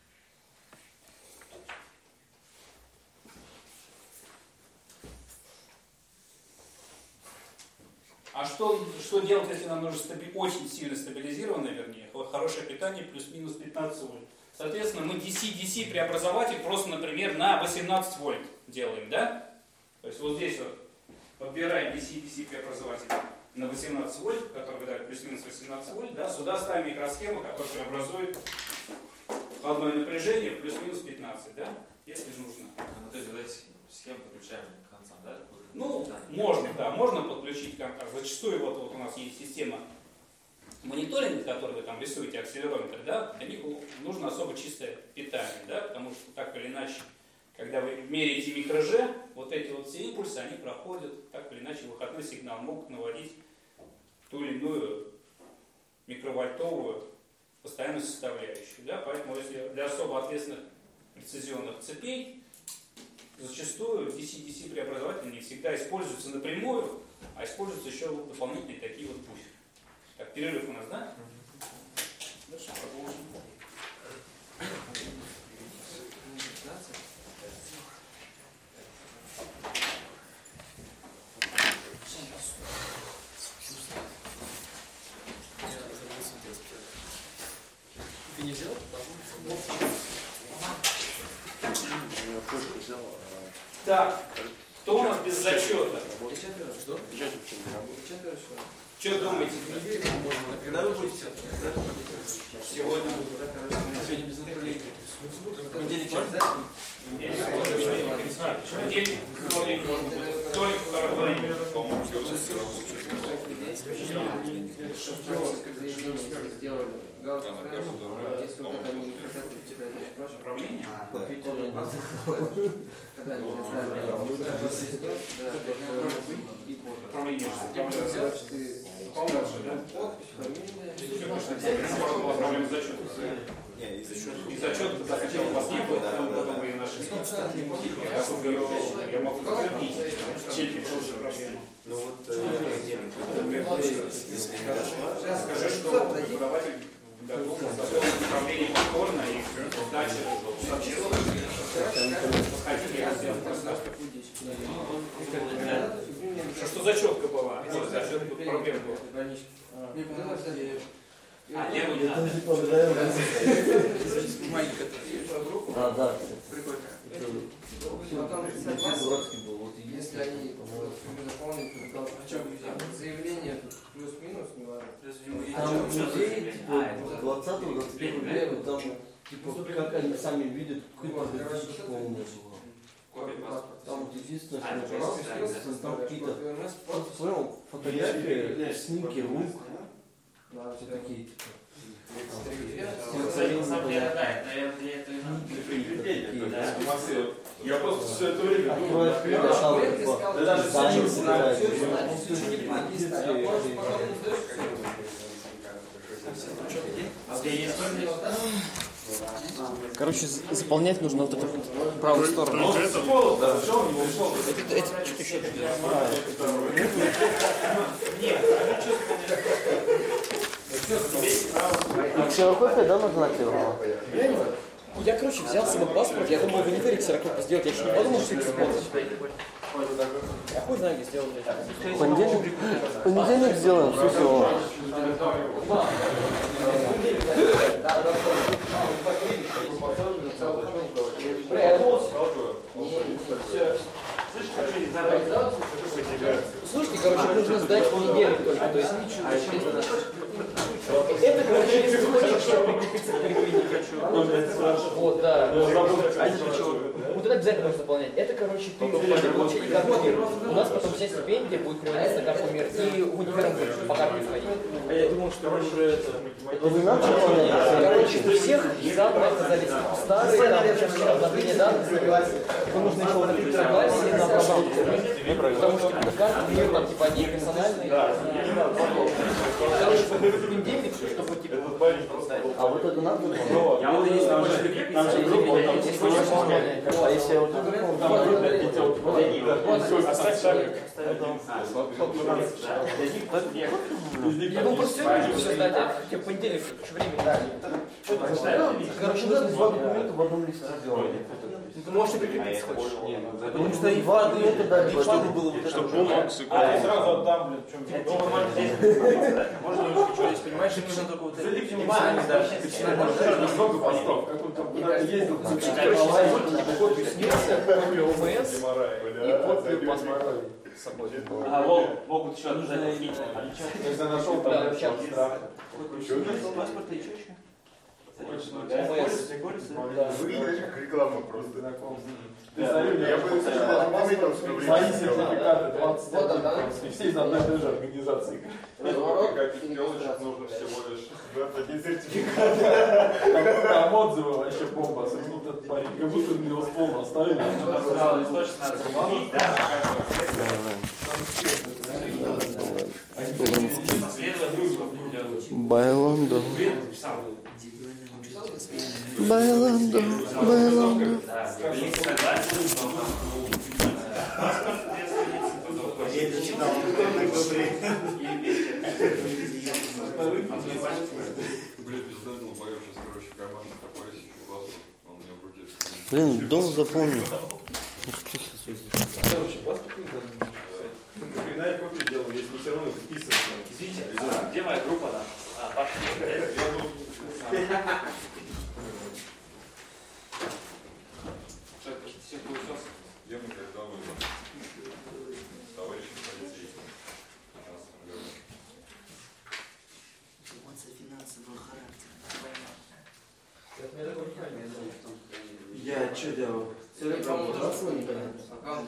А что делать, если нам нужно очень сильно стабилизированное, вернее, хорошее питание плюс-минус 15 вольт? Соответственно, мы DC-DC преобразователь просто, например, на 18 вольт делаем, да? То есть вот здесь вот подбираем DC-DC преобразователь на 18 вольт, который выдает плюс-минус 18 вольт, да? Сюда ставим микросхему, которая преобразует входное напряжение в плюс-минус 15, да? Если нужно. Ну, то есть вот эти схемы подключаем к концам, да? Ну, можно, да, можно подключить контакт. Зачастую вот у нас есть система мониторинга, который вы там рисуете, акселерометр, да, для них нужно особо чистое питание, да, потому что так или иначе, когда вы меряете микро-G, вот эти вот все импульсы, они проходят, так или иначе, выходной сигнал могут наводить ту или иную микровольтовую постоянную составляющую, да, поэтому если для особо ответственных прецизионных цепей зачастую DC-DC преобразователи не всегда используются напрямую, а используются еще дополнительные такие вот буферы. Так, перерыв у нас, да? Дальше продолжим. Ты не взял? Так, кто у нас без зачета? Что? Что думаете? Когда вы будете? Сегодня. Сегодня без направления. Понедельник, Понедельник, вторник, вторник, по-моему, сделали галочку, если вот это не хотят и прочее. Управление? Когда они представили, Управление. подпись, фамилия. Проблем с зачетом. И зачет сначала у вас не было, потом вы ее нашли. Я могу подтвердить. Чеки тоже проблема. Ну вот, если не дошла, Скажи, что преподаватель готов на управление повторно и дальше что зачетка была? Зачетка проблема была. Не понравилось, кстати, Леву не надо. Маленькая. А, да. Прикольно. Потом, Дурацкий был, вот и есть. если они заполнят заявление плюс-минус, не важно. Там музей, типа, 20-21 века, там, типа, как они сами видят, какой-то дефицит полный было. Там вот единственное, что я понравилось, там какие-то, понял, фотографии, снимки рук, все такие, типа. я просто все это время думал, Короче, заполнять нужно вот эту правую сторону. Ксерокопия, да, нужна тебе? Я, короче, взял свой паспорт, я думал в универе ксерокопию сделать, я еще не подумал, что это сделать. Я хуй знаю, где сделать. Понедельник сделаем, все. Слушайте, короче, нужно сдать в понедельник только, то есть это, короче, если хочешь, чтобы прикрепиться к перепине. Вот, да. Вот это обязательно нужно заполнять. Это, короче, ты получаешь карту мир. У нас потом вся стипендия будет приводиться на карту мир. И в универом будешь по карте ходить. А я думал, что уже это... Вы надо заполнять? Короче, у всех экзамены оказались старые, там сейчас обновление данных забивается. Его нужно еще в согласии на программу. Потому что на карту мир там типа одни персональные. Короче, понедельник, чтобы типа... А вот это надо? Я вот если хочешь прикрепиться, если хочешь заполнять. А если я вот это Я думал, просто сегодня нужно все сдать, а тебе понедельник еще время дали. короче, надо два документа в одном листе сделать. Ты можешь и прикрепиться хочешь. Потому что и два документа дали, чтобы было вот это. я сразу отдам, блин, в чем Можно ничего, если понимаешь, что нужно только вот это. Много постов, как он там куда-то ездил. Копию снился, копию ОМС и копию паспорта. Могут еще отжать. Когда нашел Да, там сейчас. Паспорта и что еще? выглядит как реклама просто. Представили, я бы свои сертификаты 20 и все из одной и той же организации. Каких телочек нужно всего лишь 21 сертификат. Там отзывы вообще бомба, особенно этот парень, как будто на него с пола оставили. Байландо. Байландо. Байландо. Блин, дом запомнил. Короче, паспорт не надо. Хрена я копию делал, если все равно подписываться. Извините, где моя группа там? Паша. Я мы когда мы с товарищем полицейским Финансового характера. Я что делал? Целепромотрацию непонятно.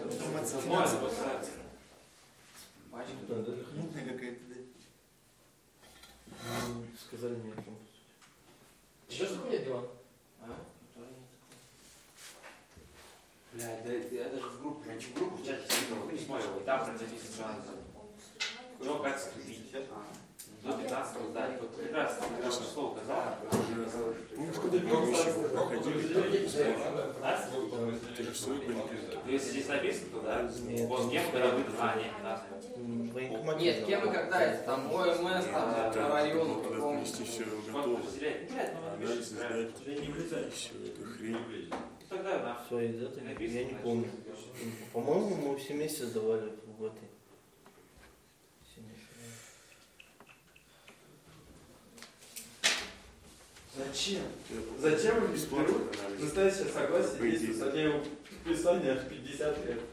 Сказали мне. Что за хуйня дела? Блядь, да я даже в группу в чате сидел, не смотрел, и там записано. Ну, как скрипить? До 15 сдать. Вот прекрасно, слово сказал. Если здесь написано, то да. Вот кем когда выйдут. Нет, Нет, кем и когда это? Там ОМС, там по району какому-нибудь. все тогда да. Свои даты? Я не помню. По-моему, мы все вместе сдавали в этой. Зачем? Зачем они берут настоящее согласие действует со дня его подписания аж 50 лет?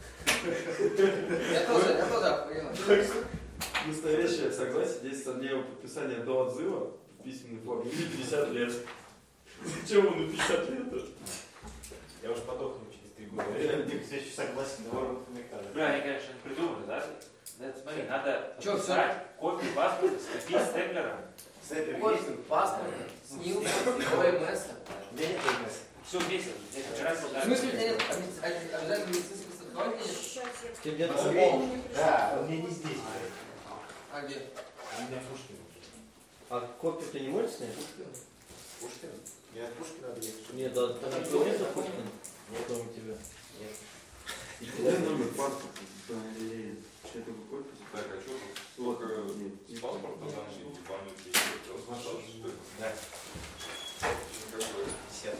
Я тоже охуел. Настоящее согласие действует со дня его подписания до отзыва в письменной форме или 50 лет. Зачем он на 50 лет? Я уж подохну через 3 года. Я все еще согласен, но Бля, они, конечно, придумали, да? Смотри, надо Чё, писать копию паспорта, скопить степлером. Паспорт, СНИЛ, ОМС. Все вместе. В смысле, у тебя нет обязательно медицинского страхования? Ты где-то да, он мне не здесь. А где? У меня Пушкин. А копию ты не можешь снять? Пушкин? Я от Пушкина доехал. Нет, да, там никто не запущен. Нет, у тебя. Нет. И куда номер паспорта? Что это выходит? Так, а что тут? Только с паспорта данные ебанутые. Что ли? Да. Какой? 50.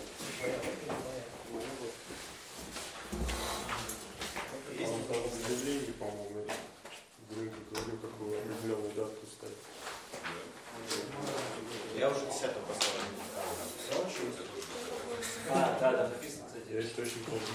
Заявление, по-моему, Грынка говорил, какую определенную дату ставить. Я уже 10-го поставил. Да, написано, кстати. Я это очень помню.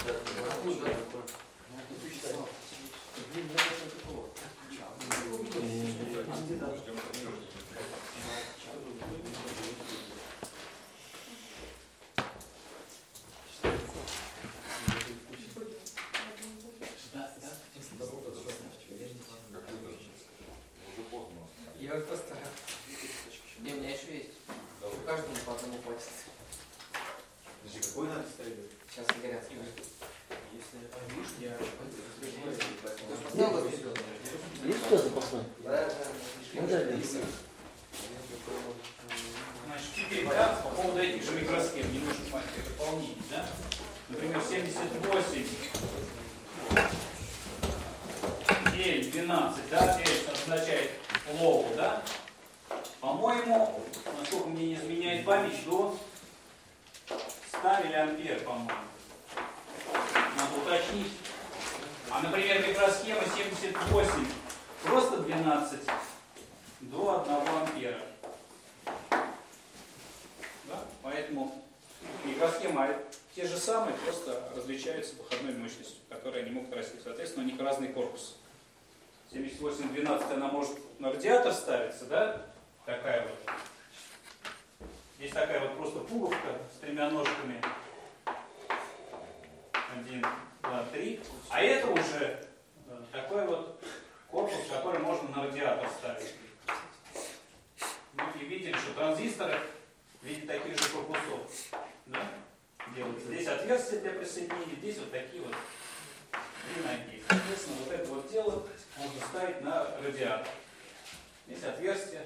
Я вот просто... Не, у меня еще есть. Каждому по одному платить. Подожди, какой надо ставить? Сейчас горят. Если видишь, я... Есть кто запасной? Да. Ну да, да. Значит, теперь, да, по поводу этих же микросхем, немножко дополнить, да? Например, 78, 9, 12, да, это означает лову, да? По-моему, насколько мне не изменяет память, до 100 миллиампер, по-моему. Надо уточнить. А, например, микросхема 78, просто 12 до 1 ампера. Да? Поэтому микросхема те же самые, просто различаются походной мощностью, которые они могут расти. Соответственно, у них разный корпус. 78-12 она может на радиатор ставиться, да? Такая вот. Здесь такая вот просто пуговка с 3 ножками. 1, 2, 3. А это уже такой вот корпус, который можно на радиатор ставить. Мы видели, что транзисторы в виде таких же корпусов, да, делаются. Здесь отверстия для присоединения, здесь вот такие вот 3 ноги. Соответственно, вот это вот дело можно ставить на радиатор. Здесь отверстие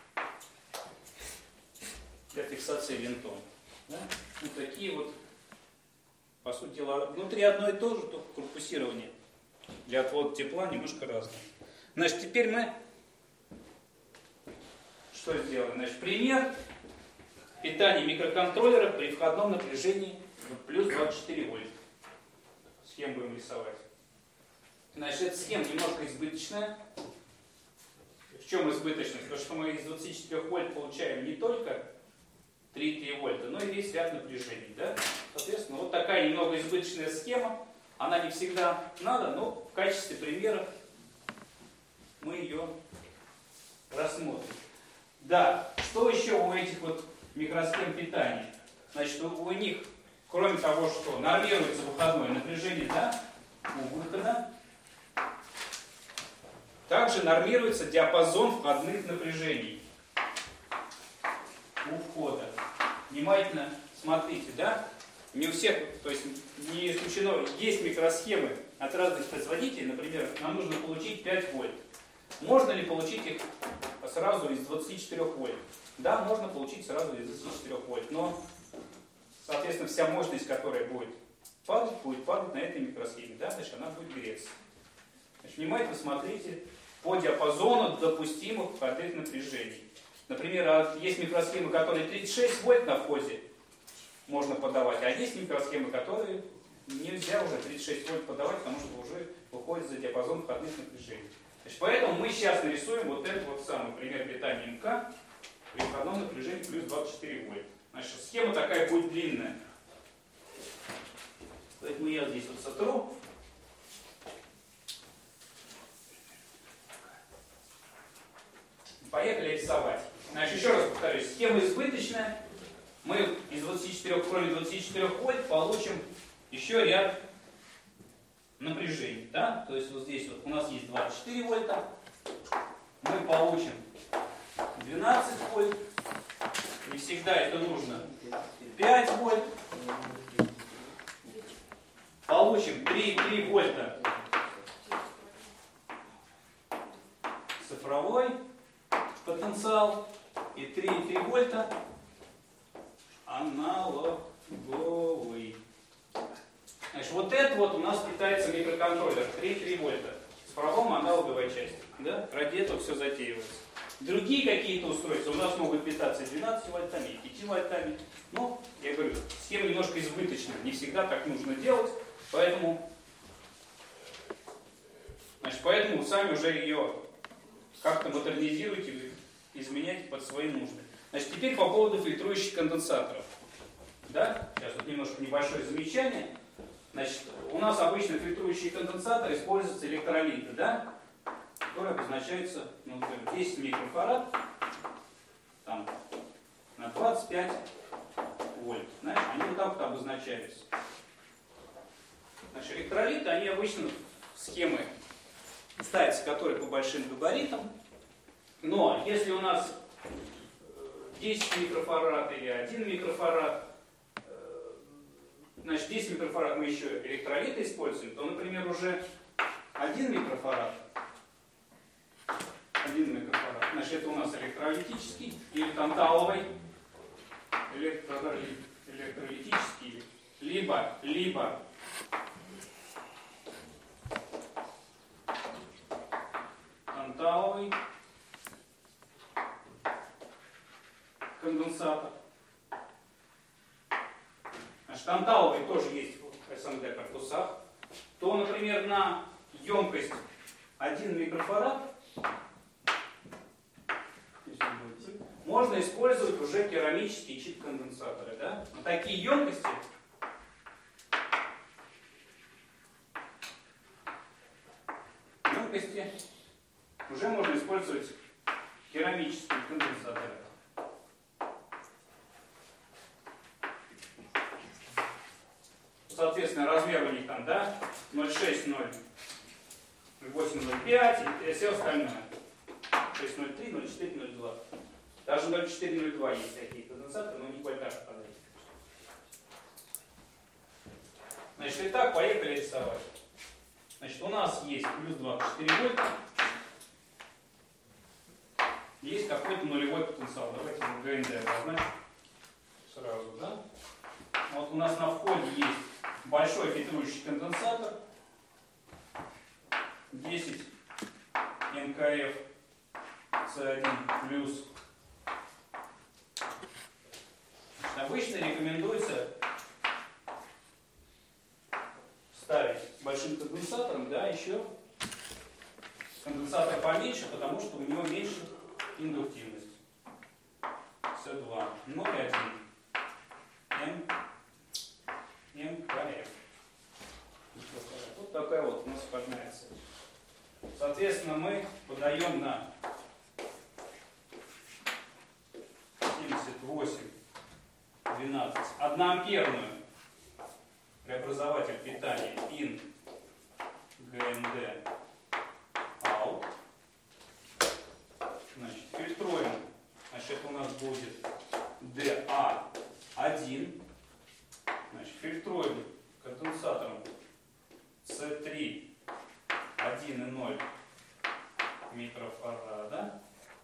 для фиксации винтом. Да? Вот такие вот, по сути дела, внутри одно и то же, только корпусирование для отвода тепла немножко разное. Значит, теперь мы что сделаем? Значит, пример питания микроконтроллера при входном напряжении плюс 24 вольт. Схему будем рисовать. Значит, эта схема немножко избыточная. В чем избыточность? Потому что мы из 24 вольт получаем не только 3,3 вольта, но и весь ряд напряжений. Да? Соответственно, вот такая немного избыточная схема. Она не всегда надо, но в качестве примера мы ее рассмотрим. Да, что еще у этих вот микросхем питания? Значит, у них, кроме того, что нормируется выходное напряжение, да, у выхода, также нормируется диапазон входных напряжений у входа. Внимательно смотрите, да? Не у всех, то есть не исключено, есть микросхемы от разных производителей, например, нам нужно получить 5 вольт. Можно ли получить их сразу из 24 вольт? Да, можно получить сразу из 24 вольт, но, соответственно, вся мощность, которая будет падать на этой микросхеме, да, значит, она будет греться. Значит, внимательно смотрите по диапазону допустимых входных напряжений. Например, есть микросхемы, которые 36 вольт на входе можно подавать, а есть микросхемы, которые нельзя уже 36 вольт подавать, потому что уже выходит за диапазон входных напряжений. Значит, поэтому мы сейчас нарисуем вот этот вот самый пример питания МК при входном напряжении плюс 24 вольт. Значит, схема такая будет длинная. Поэтому я здесь вот сотру. Поехали рисовать. Значит, еще раз повторюсь, схема избыточная. Мы из 24, кроме 24 вольт, получим еще ряд напряжений. Да? То есть вот здесь вот у нас есть 24 вольта. Мы получим 12 вольт. Не всегда это нужно. 5 вольт. Получим 3 вольта цифровой потенциал и 3,3 вольта аналоговый. Значит, вот это вот у нас питается микроконтроллер 3,3 вольта. Цифровом аналоговая часть. Да? Ради этого все затеивается. Другие какие-то устройства у нас могут питаться 12 вольтами и 5 вольтами. Но, я говорю, схема немножко избыточная. Не всегда так нужно делать. Поэтому сами уже ее как-то модернизируйте, изменяйте под свои нужды. Значит, теперь по поводу фильтрующих конденсаторов. Да? Сейчас вот немножко небольшое замечание. Значит, у нас обычно фильтрующие конденсаторы используются электролиты, да? Которые обозначаются, ну, 10 микрофарад там, на 25 вольт. Знаешь, они вот так вот обозначаются. Значит, электролиты, они обычно в схемы ставятся, которые по большим габаритам. Но если у нас 10 микрофарад или 1 микрофарад, значит, 10 микрофарад мы еще электролиты используем, то, например, уже 1 микрофарад, значит, это у нас электролитический или танталовый электролитический, либо танталовый конденсатор. Значит, танталовый тоже есть в СНД корпусах. То, например, на емкость 1 микрофарад можно использовать уже керамические чип-конденсаторы. Да? На такие емкости уже можно использовать керамические конденсаторы. соответственно, размер у них там, да, 0,6, 0,8, 0,5 и все остальное. 6,03, 0,4, 0,2. Даже 0,4, 0,2 есть такие конденсаторы, но не вольтаж падает. Значит, итак, поехали рисовать. Значит, у нас есть плюс 24 вольта. Есть какой-то нулевой потенциал. Давайте мы ГНД обозначим сразу, да? Вот у нас на входе есть большой фильтрующий конденсатор. 10 НКФ С1 плюс. Обычно рекомендуется ставить большим конденсатором, да, еще конденсатор поменьше, потому что у него меньше индуктивность. С2, 0,1 МКФ. Вот такая вот у нас входная цель. Соответственно, мы подаем на 78,12 одноамперную преобразователь питания IN ГНД out. Значит, фильтруем. Значит, это у нас будет DA1. Значит, фильтруем конденсатором C3 1,0 микрофарада.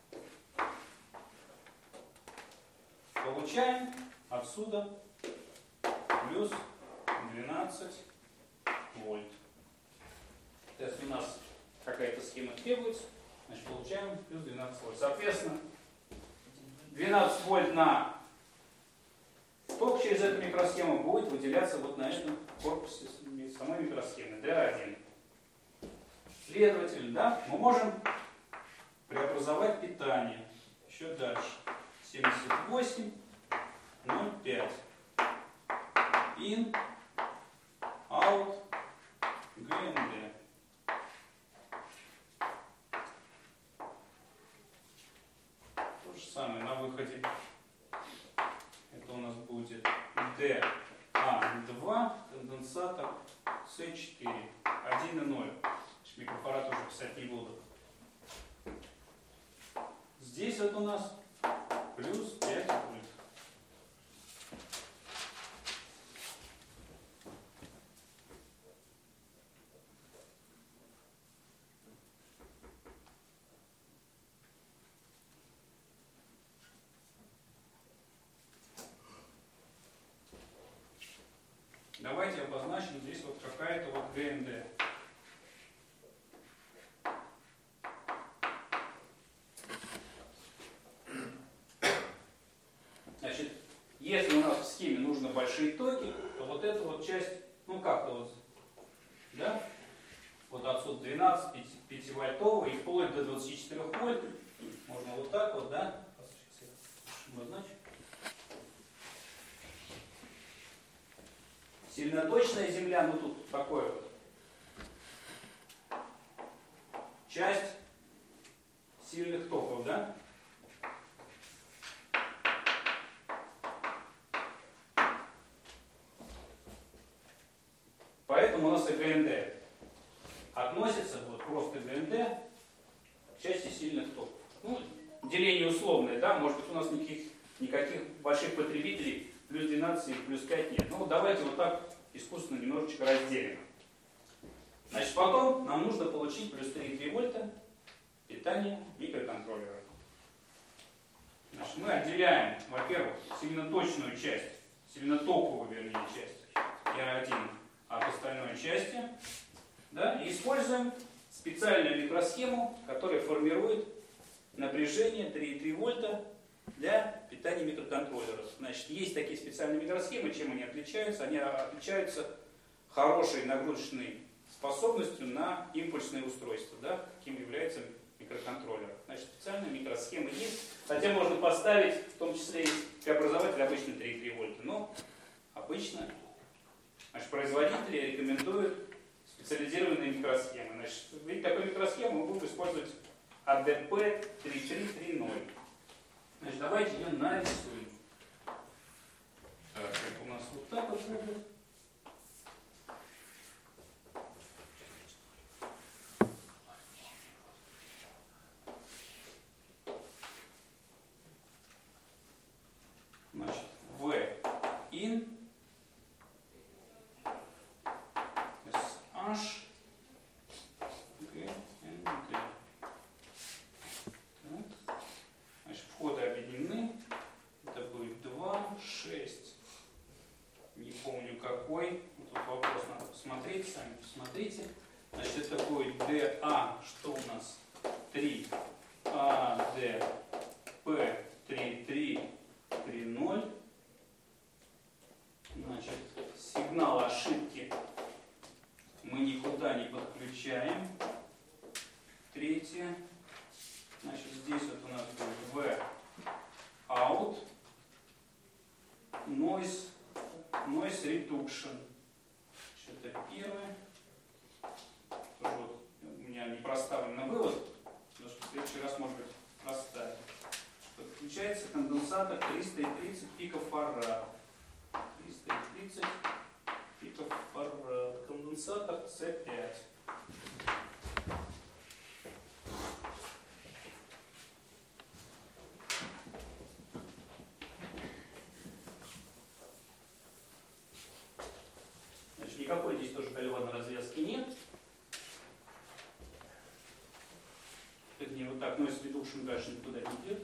Получаем отсюда плюс 12 вольт. То есть у нас какая-то схема требуется, значит получаем плюс 12 вольт. Соответственно, 12 вольт на ток через эту микросхему будет выделяться вот на этом корпусе самой микросхемы D1. Следовательно, да, мы можем преобразовать питание еще дальше. 78,05 in, out, ГНД. То же самое на выходе. Это у нас будет DA2, конденсатор С4, 1,0. Микрофарад уже писать не буду. Здесь вот у нас плюс 5 вольт. Давайте обозначим здесь вот какая-то вот ГНД. Значит, если у нас в схеме нужны большие токи, то вот эта вот часть, ну как-то вот, да, вот отсюда 12 5-вольтового и вплоть до 24 вольт, можно вот так вот, да, обозначим. Сильноточная земля, ну тут такое вот. Часть сильных токов, да? Поэтому у нас и ГНД относится, вот просто ГНД, к части сильных токов. Ну, деление условное, да, может быть у нас никаких больших потребителей плюс 12 и плюс 5 нет. Ну вот давайте вот так искусственно немножечко разделим. Значит, потом нам нужно получить плюс 3,3 вольта питание микроконтроллера. Значит, мы отделяем, во-первых, сильноточную часть, сильнотоковую, вернее, часть R1 от остальной части, да, и используем специальную микросхему, которая формирует напряжение 3,3 вольта для питания микроконтроллеров. Значит, есть такие специальные микросхемы, чем они отличаются? Они отличаются хорошей нагрузочной способностью на импульсные устройства, да, каким является микроконтроллер. Значит, специальные микросхемы есть, хотя можно поставить, в том числе и преобразователь обычно 3,3 вольта, но обычно, значит, производители рекомендуют специализированные микросхемы. Значит, в такой микросхему мы будем использовать ADP3330. Значит, давайте ее нарисуем. Так, это у нас вот так вот будет. смотрите. Значит, это будет DA, что у нас? 3, AD, P, 3, 3, 3, 0. Значит, сигнал ошибки мы никуда не подключаем. Третье. Значит, здесь вот у нас будет V out, noise reduction. Это первое. Вот, у меня не проставлен на вывод, потому что в следующий раз, может быть, проставим. Подключается конденсатор 330 пикофарад. 330 пикофарад. Конденсатор C5. Значит, никакой здесь тоже колеванной развязки нет. Вернее, вот так, noise reduction дальше никуда не идет.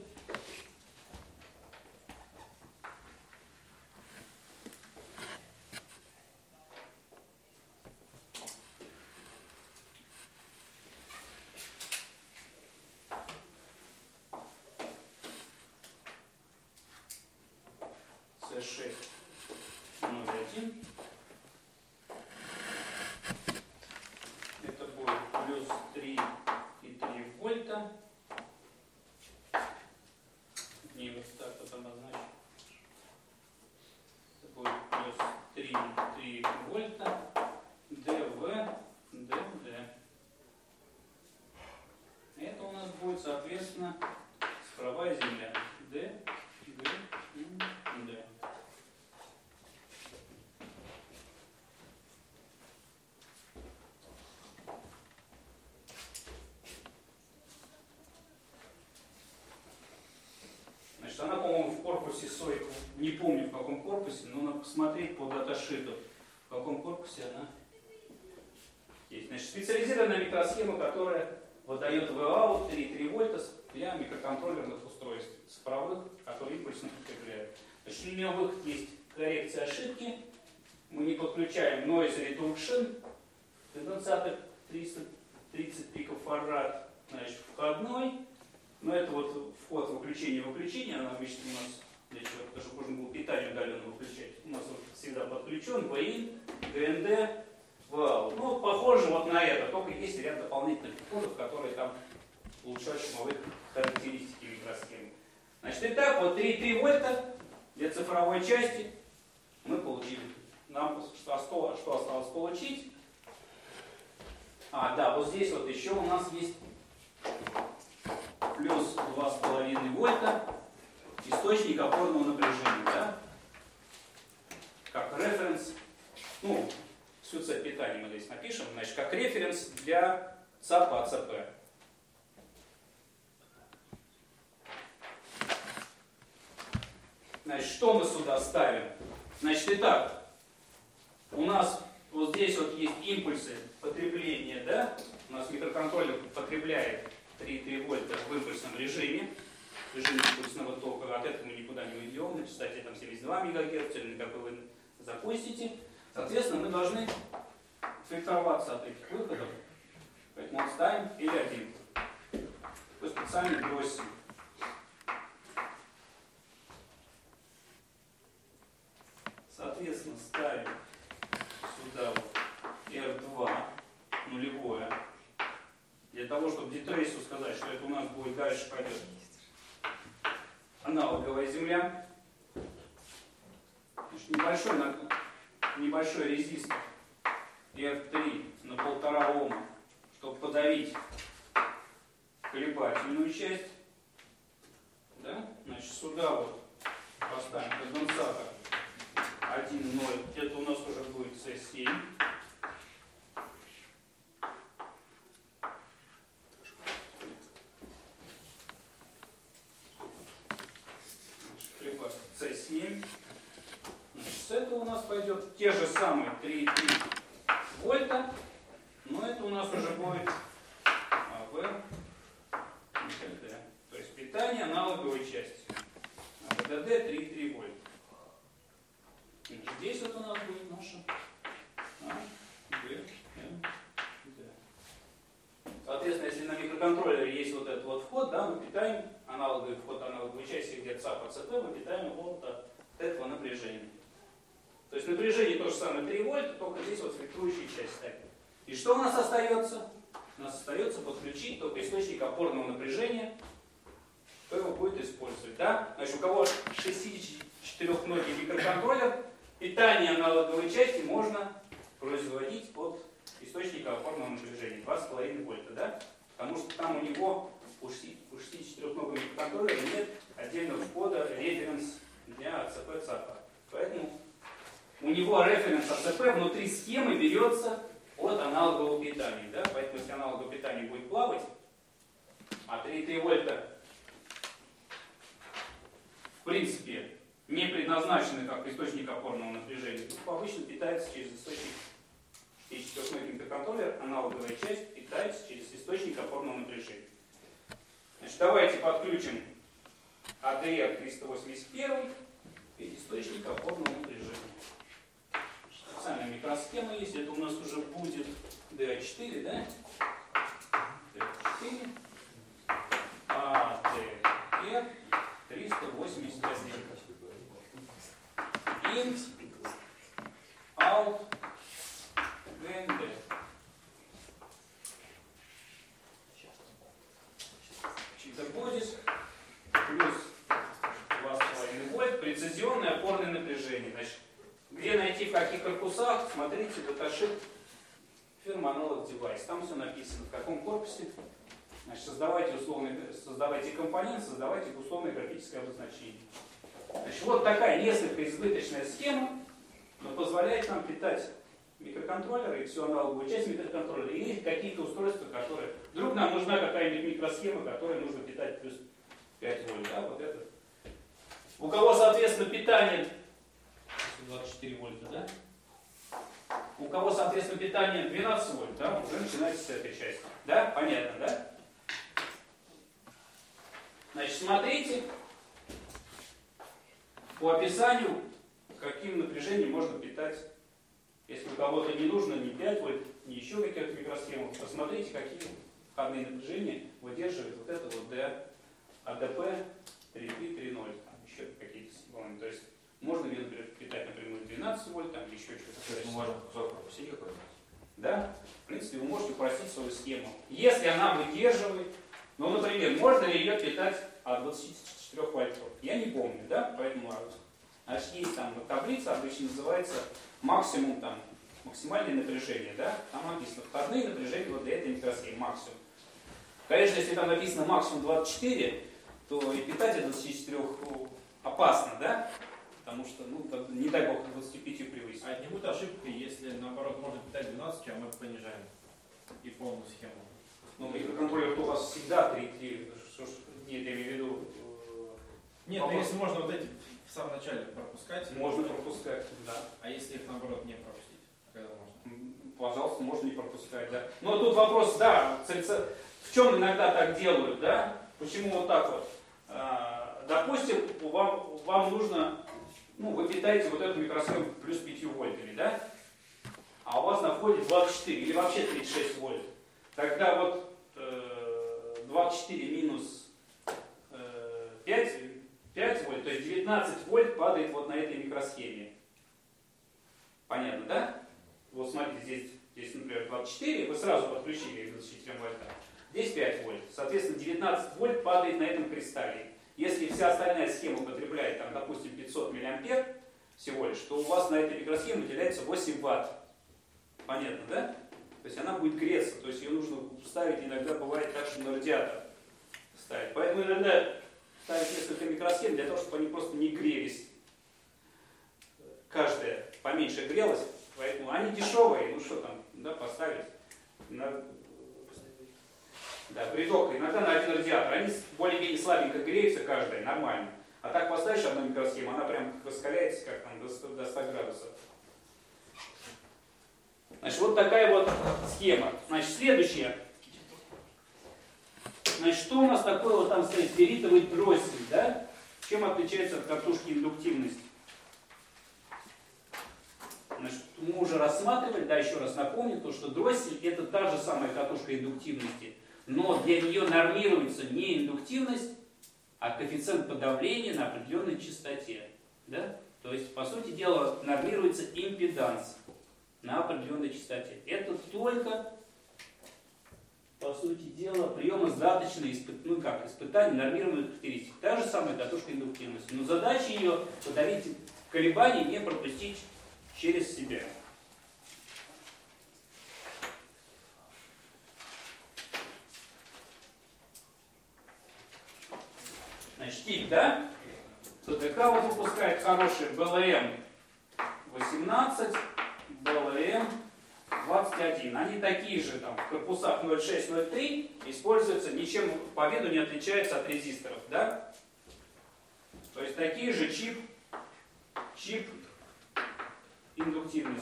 C6 0,1. Это будет плюс 3,3 вольта. Не, вот так вот обозначим. Это будет плюс 3,3 вольта. ДВ, ДД. Это у нас будет, соответственно, цифровая земля. Д, Г, Д. Значит, она, по-моему, в корпусе СОИ, не помню в каком корпусе, но надо посмотреть по даташиту, в каком корпусе она есть. Значит, специализированная микросхема, которая выдает VOUT 3,3 вольта для микроконтроллерных устройств цифровых, которые импульсно подкрепляют. Значит, у нее выход есть коррекция ошибки. Мы не подключаем noise reduction, конденсатор 330 пикофарад, значит, входной. Но это вот вход выключение, она обычно у нас для чего? Потому что можно было питание удаленно выключать. У нас вот всегда подключен VIN, GND, VOUT. Ну, похоже вот на это, только есть ряд дополнительных входов, которые там улучшают шумовые характеристики микросхемы. Значит, итак, вот 3,3 вольта для цифровой части мы получили. Нам что осталось получить? Да, вот здесь вот еще у нас есть плюс 2,5 вольта источник опорного напряжения, да? Как референс, ну, всю цепь питания мы здесь напишем, значит, как референс для ЦАП АЦП. Значит, что мы сюда ставим? Значит, итак, у нас вот здесь вот есть импульсы потребления, да? У нас микроконтроллер потребляет 3,3 вольта в импульсном режиме. Режим импульсного тока, от этого мы никуда не уйдем. На частоте там 72 МГц, или на какой вы запустите. Соответственно, мы должны фильтроваться от этих выходов. Поэтому вот ставим L1. Такой специальный дроссель. Соответственно, ставим сюда вот R2 нулевое. Для того, чтобы детрейсу сказать, что это у нас будет дальше пойдет аналоговая земля. Значит, небольшой резистор R3 на 1,5 Ома, чтобы подавить колебательную часть. Да? Значит, сюда вот поставим конденсатор 1,0. Это у нас уже будет C7. C7. Значит, с этого у нас пойдет те же самые 3,3 вольта, но это у нас уже будет АВ ДД. То есть питание аналоговой части. АВДД 3,3 вольта. Значит, здесь вот у нас будет наша АВД. соответственно, если на микроконтроллере есть вот этот вот вход, да, мы питаем аналоговый вход, аналоговую часть, где ЦАП от ЦП, мы питаем его вот от этого напряжения. То есть напряжение то же самое 3 вольта, только здесь вот фильтрующая часть ставим. И что у нас остается? У нас остается подключить только источник опорного напряжения, кто его будет использовать. Да? Значит, у кого 64-ногий микроконтроллер, питание аналоговой части можно производить от источника опорного напряжения 2,5 вольта. Да? Потому что там у него, у 64-ногого микроконтроллера нет отдельного входа референс для АЦП ЦАПа. Поэтому у него референс АЦП внутри схемы берется от аналогового питания. Да? Поэтому если аналоговое питание будет плавать, а 3,3 вольта в принципе не предназначены как источник опорного напряжения, то обычно питается через источник 64-ногий микроконтроллер, аналоговая часть питается через источник опорного напряжения. Значит, давайте подключим ADR 381 и источник опорного напряжения. Специальная микросхема есть, это у нас уже будет DA4, да? DA4, ADR 381. In, out, ГНД. Читоподис плюс 2,5 вольт, прецизионное опорное напряжение. Значит, где найти, в каких корпусах, смотрите, даташит фирма Analog Device. Там все написано, в каком корпусе. Значит, создавайте компонент, создавайте условное графическое обозначение. Значит, вот такая несколько избыточная схема, но позволяет нам питать микроконтроллеры и всю аналоговую часть микроконтроллера, и какие-то устройства, которые... Вдруг нам нужна какая-нибудь микросхема, которой нужно питать плюс 5 вольт. Да, вот это. У кого, соответственно, питание 24 вольта, да? У кого, соответственно, питание 12 вольт, да, уже начинается с этой части. Да? Понятно, да? Значит, смотрите по описанию, каким напряжением можно питать. Если у кого-то не нужно ни 5 вольт, ни еще каких-то микросхем, посмотрите, какие входные напряжения выдерживает вот это вот АДП 3330. Там еще какие-то символы. То есть можно ли, например, питать, например, 12 вольт, там еще что-то. Можно кусок пропустить какой-то? Да? В принципе, вы можете упростить свою схему. Если она выдерживает, ну, например, можно ли ее питать от 24 вольтов? Я не помню, да? Поэтому, значит, есть там таблица, обычно называется максимум, там, максимальное напряжение, да? Там написано входные напряжения вот для этой микросхемы, максимум. Конечно, если там написано максимум 24, то и питать от 24 опасно, да? Потому что, ну, не дай бог, 25 превысить. А не будет ошибкой, если, наоборот, можно питать 12, а мы понижаем и полную схему? Ну, микроконтроллер у вас всегда 3, что ж, нет, я имею в виду... Нет, ну если можно вот эти в самом начале пропускать. Можно пропускать, да. А если их, наоборот, не пропустить? Когда можно? Пожалуйста, можно не пропускать, да. Но тут вопрос, да, в чем иногда так делают, да? Почему вот так вот? Допустим, вам нужно, ну, вы питаете вот эту микросхему плюс 5 вольтами, да? А у вас на входе 24 или вообще 36 вольт. Тогда вот 24 минус 5 вольт, то есть 19 вольт падает вот на этой микросхеме. Понятно, да? Вот смотрите, здесь, например, 24, вы сразу подключили 24 вольта. Здесь 5 вольт. Соответственно, 19 вольт падает на этом кристалле. Если вся остальная схема потребляет, там, допустим, 500 мА всего лишь, то у вас на этой микросхеме выделяется 8 Вт. Понятно, да? То есть она будет греться, то есть ее нужно ставить, иногда бывает так, что на радиатор ставить. Поэтому иногда ставить несколько микросхем для того, чтобы они просто не грелись. Каждая поменьше грелась, поэтому они дешевые, ну что там, да, поставить. Да, приток, иногда на один радиатор. Они более-менее слабенько греются каждая, нормально. А так поставишь одну микросхему, она прям раскаляется как там до 100 градусов. Значит, вот такая вот схема. Значит, следующее. Значит, что у нас такое вот там стоит? Ферритовый дроссель, да? Чем отличается от катушки индуктивности? Значит, мы уже рассматривали, да, еще раз напомню, то, что дроссель это та же самая катушка индуктивности, но для нее нормируется не индуктивность, а коэффициент подавления на определенной частоте. Да? То есть, по сути дела, нормируется импеданс на определенной частоте. Это только, по сути дела, приемо-сдаточное испытание нормированных характеристик. Та же самая катушка индуктивности. Но задача ее подавить колебания, не пропустить через себя. Значит, тип, да? ТДК вот выпускает хороший БЛМ 18, БЛМ 21. Они такие же там в корпусах 0,6, 0,3, используются, ничем по виду не отличаются от резисторов, да? То есть такие же чип индуктивности.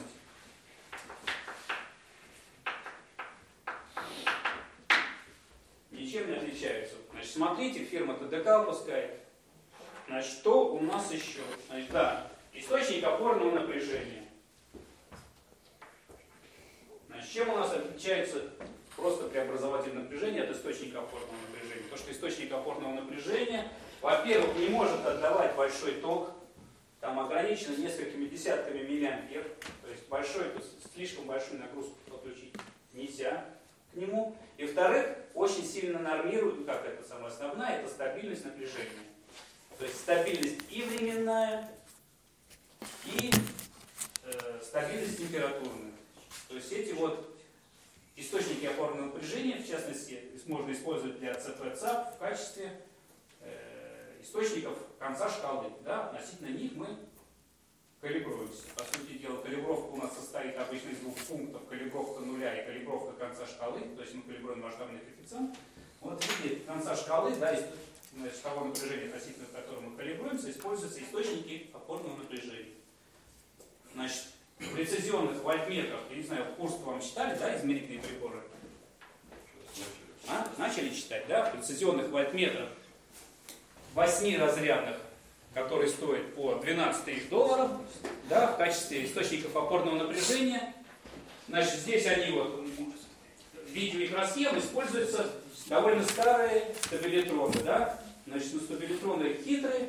Ничем не отличаются. Значит, смотрите, фирма ТДК выпускает. Значит, что у нас еще? Значит, да, источник опорного напряжения. Значит, чем у нас отличается просто преобразователь напряжения от источника опорного напряжения? Потому что источник опорного напряжения, во-первых, не может отдавать большой ток, там ограничено несколькими десятками миллиампер, то есть слишком большую нагрузку подключить нельзя к нему. И во-вторых, очень сильно нормирует, как это самая основная, это стабильность напряжения. То есть стабильность и временная, и стабильность температурная. То есть эти вот источники опорного напряжения, в частности, можно использовать для ЦП-ЦАП в качестве источников конца шкалы. Да? Относительно них мы калибруемся. По сути дела, калибровка у нас состоит обычно из двух пунктов: калибровка нуля и калибровка конца шкалы. То есть мы калибруем масштабный коэффициент. Вот в виде конца шкалы, да, значит, того напряжения, относительно которого мы калибруемся, используются источники опорного напряжения. Значит, в прецизионных вольтметрах, я не знаю, курс вам читали, да, измерительные приборы? Начали читать, да? В прецизионных вольтметрах 8-разрядных, которые стоят по $12 тысяч, да, в качестве источников опорного напряжения. Значит, здесь они вот в виде микросхем используются довольно старые стабилитроны, да? Значит, стабилитроны хитрые,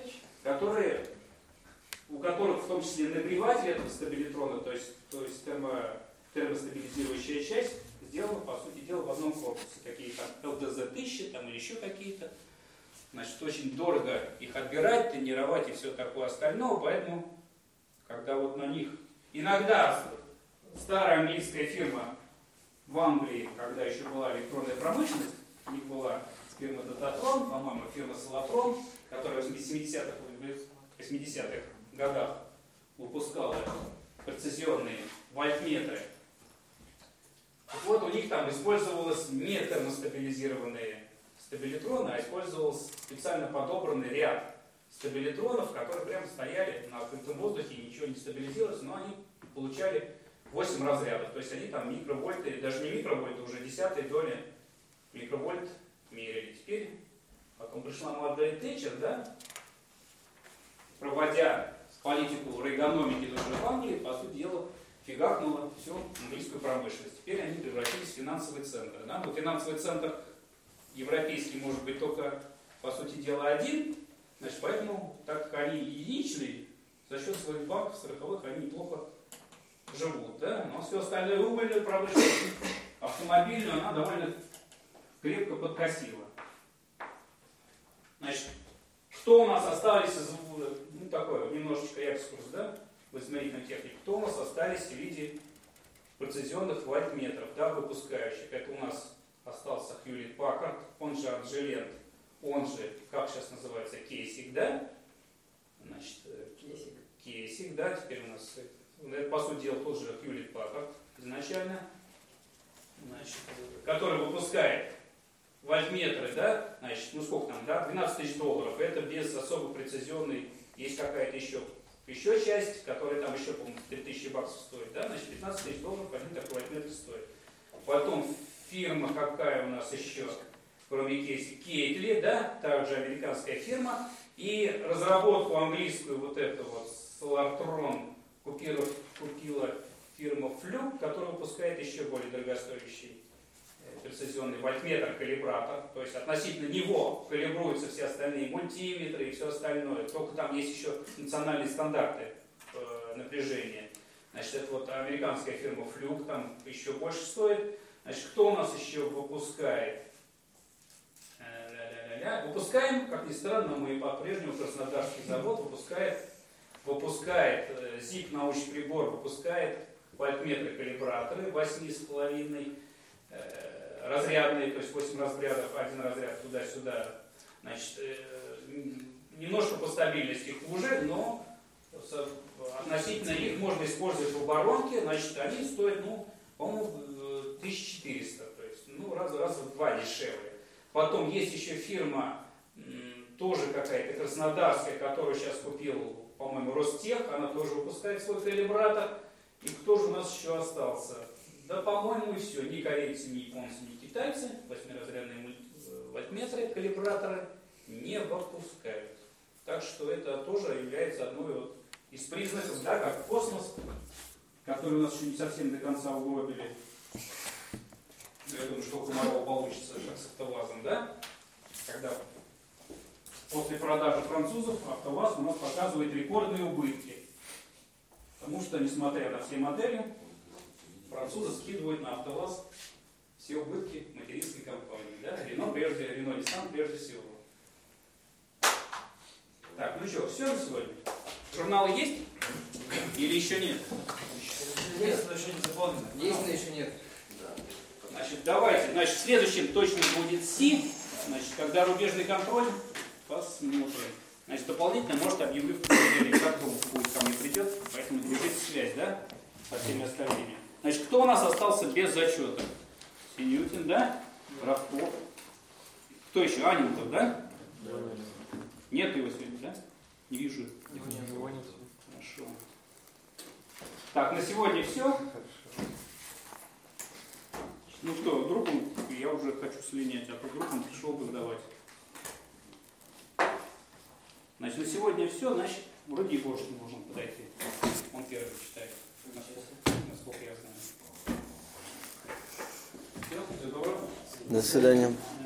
у которых в том числе нагреватель этого стабилитрона, то есть термостабилизирующая часть, сделана, по сути дела, в одном корпусе. Такие там ЛДЗ-1000 там, или еще какие-то. Значит, очень дорого их отбирать, тренировать и все такое остальное, поэтому, когда вот на них иногда старая английская фирма в Англии, когда еще была электронная промышленность, у них была фирма Дататрон, по-моему, фирма Солатрон, которая в 80-х годах выпускала прецизионные вольтметры. Вот у них там использовалось не термостабилизированные стабилитроны, а использовался специально подобранный ряд стабилитронов, которые прямо стояли на открытом воздухе и ничего не стабилизировалось, но они получали 8 разрядов. То есть они там микровольты, даже не микровольты, уже десятые доли микровольт мерили. Теперь, потом пришла Маргарет Тэтчер, да, проводя политику рейгономики даже в Англии, по сути дела, фигакнула всю английскую промышленность. Теперь они превратились в финансовый центр. Да? Но финансовый центр европейский может быть только, по сути дела, один. Значит, поэтому, так как они единичные, за счет своих банков 40-х они неплохо живут. Да? Но все остальное угольную промышленность, автомобильную, она довольно крепко подкосила. Значит, кто у нас остались из, такой немножечко экскурс, да, в измерительной технике, кто у нас остались в виде прецизионных вольтметров, да, выпускающих. Это у нас остался Хьюлетт Паккард, он же Agilent, он же, как сейчас называется, Кейсик, да? Значит, Кейсик, да, теперь у нас, это, по сути дела, тот же Хьюлетт Паккард изначально, значит, который выпускает вольтметры, да, значит, ну сколько там, да, $12 тысяч, это без особо прецизионной, есть какая-то еще часть, которая там еще, по-моему, $3000 стоит, да, значит, $15 тысяч один такой вольтметр стоит. Потом фирма какая у нас еще, кроме Кейси, Кейтли, да, также американская фирма, и разработку английскую вот эту вот Solartron купила фирма Fluke, которая выпускает еще более дорогостоящий прецизионный вольтметр, калибратор, то есть относительно него калибруются все остальные мультиметры и все остальное. Только там есть еще национальные стандарты напряжения. Значит, это вот американская фирма Fluke, там еще больше стоит. Значит, кто у нас еще выпускает? Выпускаем, как ни странно, мы по-прежнему, Краснодарский завод выпускает ЗИК научный прибор, выпускает вольтметры, калибраторы 8,5 разрядные, то есть 8 разрядов, один разряд туда-сюда. Значит, немножко по стабильности хуже, но относительно их можно использовать в оборонке. Значит, они стоят, по-моему, 1400, то есть, раза в 2 дешевле. Потом есть еще фирма, тоже какая-то краснодарская, которую сейчас купил, по-моему, Ростех, она тоже выпускает свой калибратор. И кто же у нас еще остался? Да, по-моему, и все. Ни корейцы, ни японцы, ни китайцы 8-разрядные вольтметры, калибраторы не выпускают. Так что это тоже является одной вот из признаков, да, как космос, который у нас еще не совсем до конца угробили. Я думаю, что Комарова получится как с АвтоВАЗом, да? Когда после продажи французов АвтоВАЗ у нас показывает рекордные убытки. Потому что, несмотря на все модели, французы скидывают на АвтоВАЗ все убытки материнской компании. Да? Рено, Nissan прежде всего. Так, ну что, все на сегодня? Журналы есть? Или еще нет? Есть, но еще не заполнено. Есть, но еще нет. Значит, давайте. Значит, следующим точно будет Си. Значит, когда рубежный контроль, посмотрим. Значит, дополнительно, может, объявлю в понедельник, как будет ко мне придет, поэтому держите связь, да, со всеми остальными. Значит, кто у нас остался без зачета? Синютин, да? Равков. Кто еще? Анинков, да? Нет его сегодня, да? Не вижу. Хорошо. Так, на сегодня все. Ну что, вдруг я уже хочу слинять, а то вдруг он пришел бы сдавать. Значит, на сегодня все, значит, вроде и больше не можем подойти. Он первый читает, насколько я знаю. Все, всего доброго. До свидания.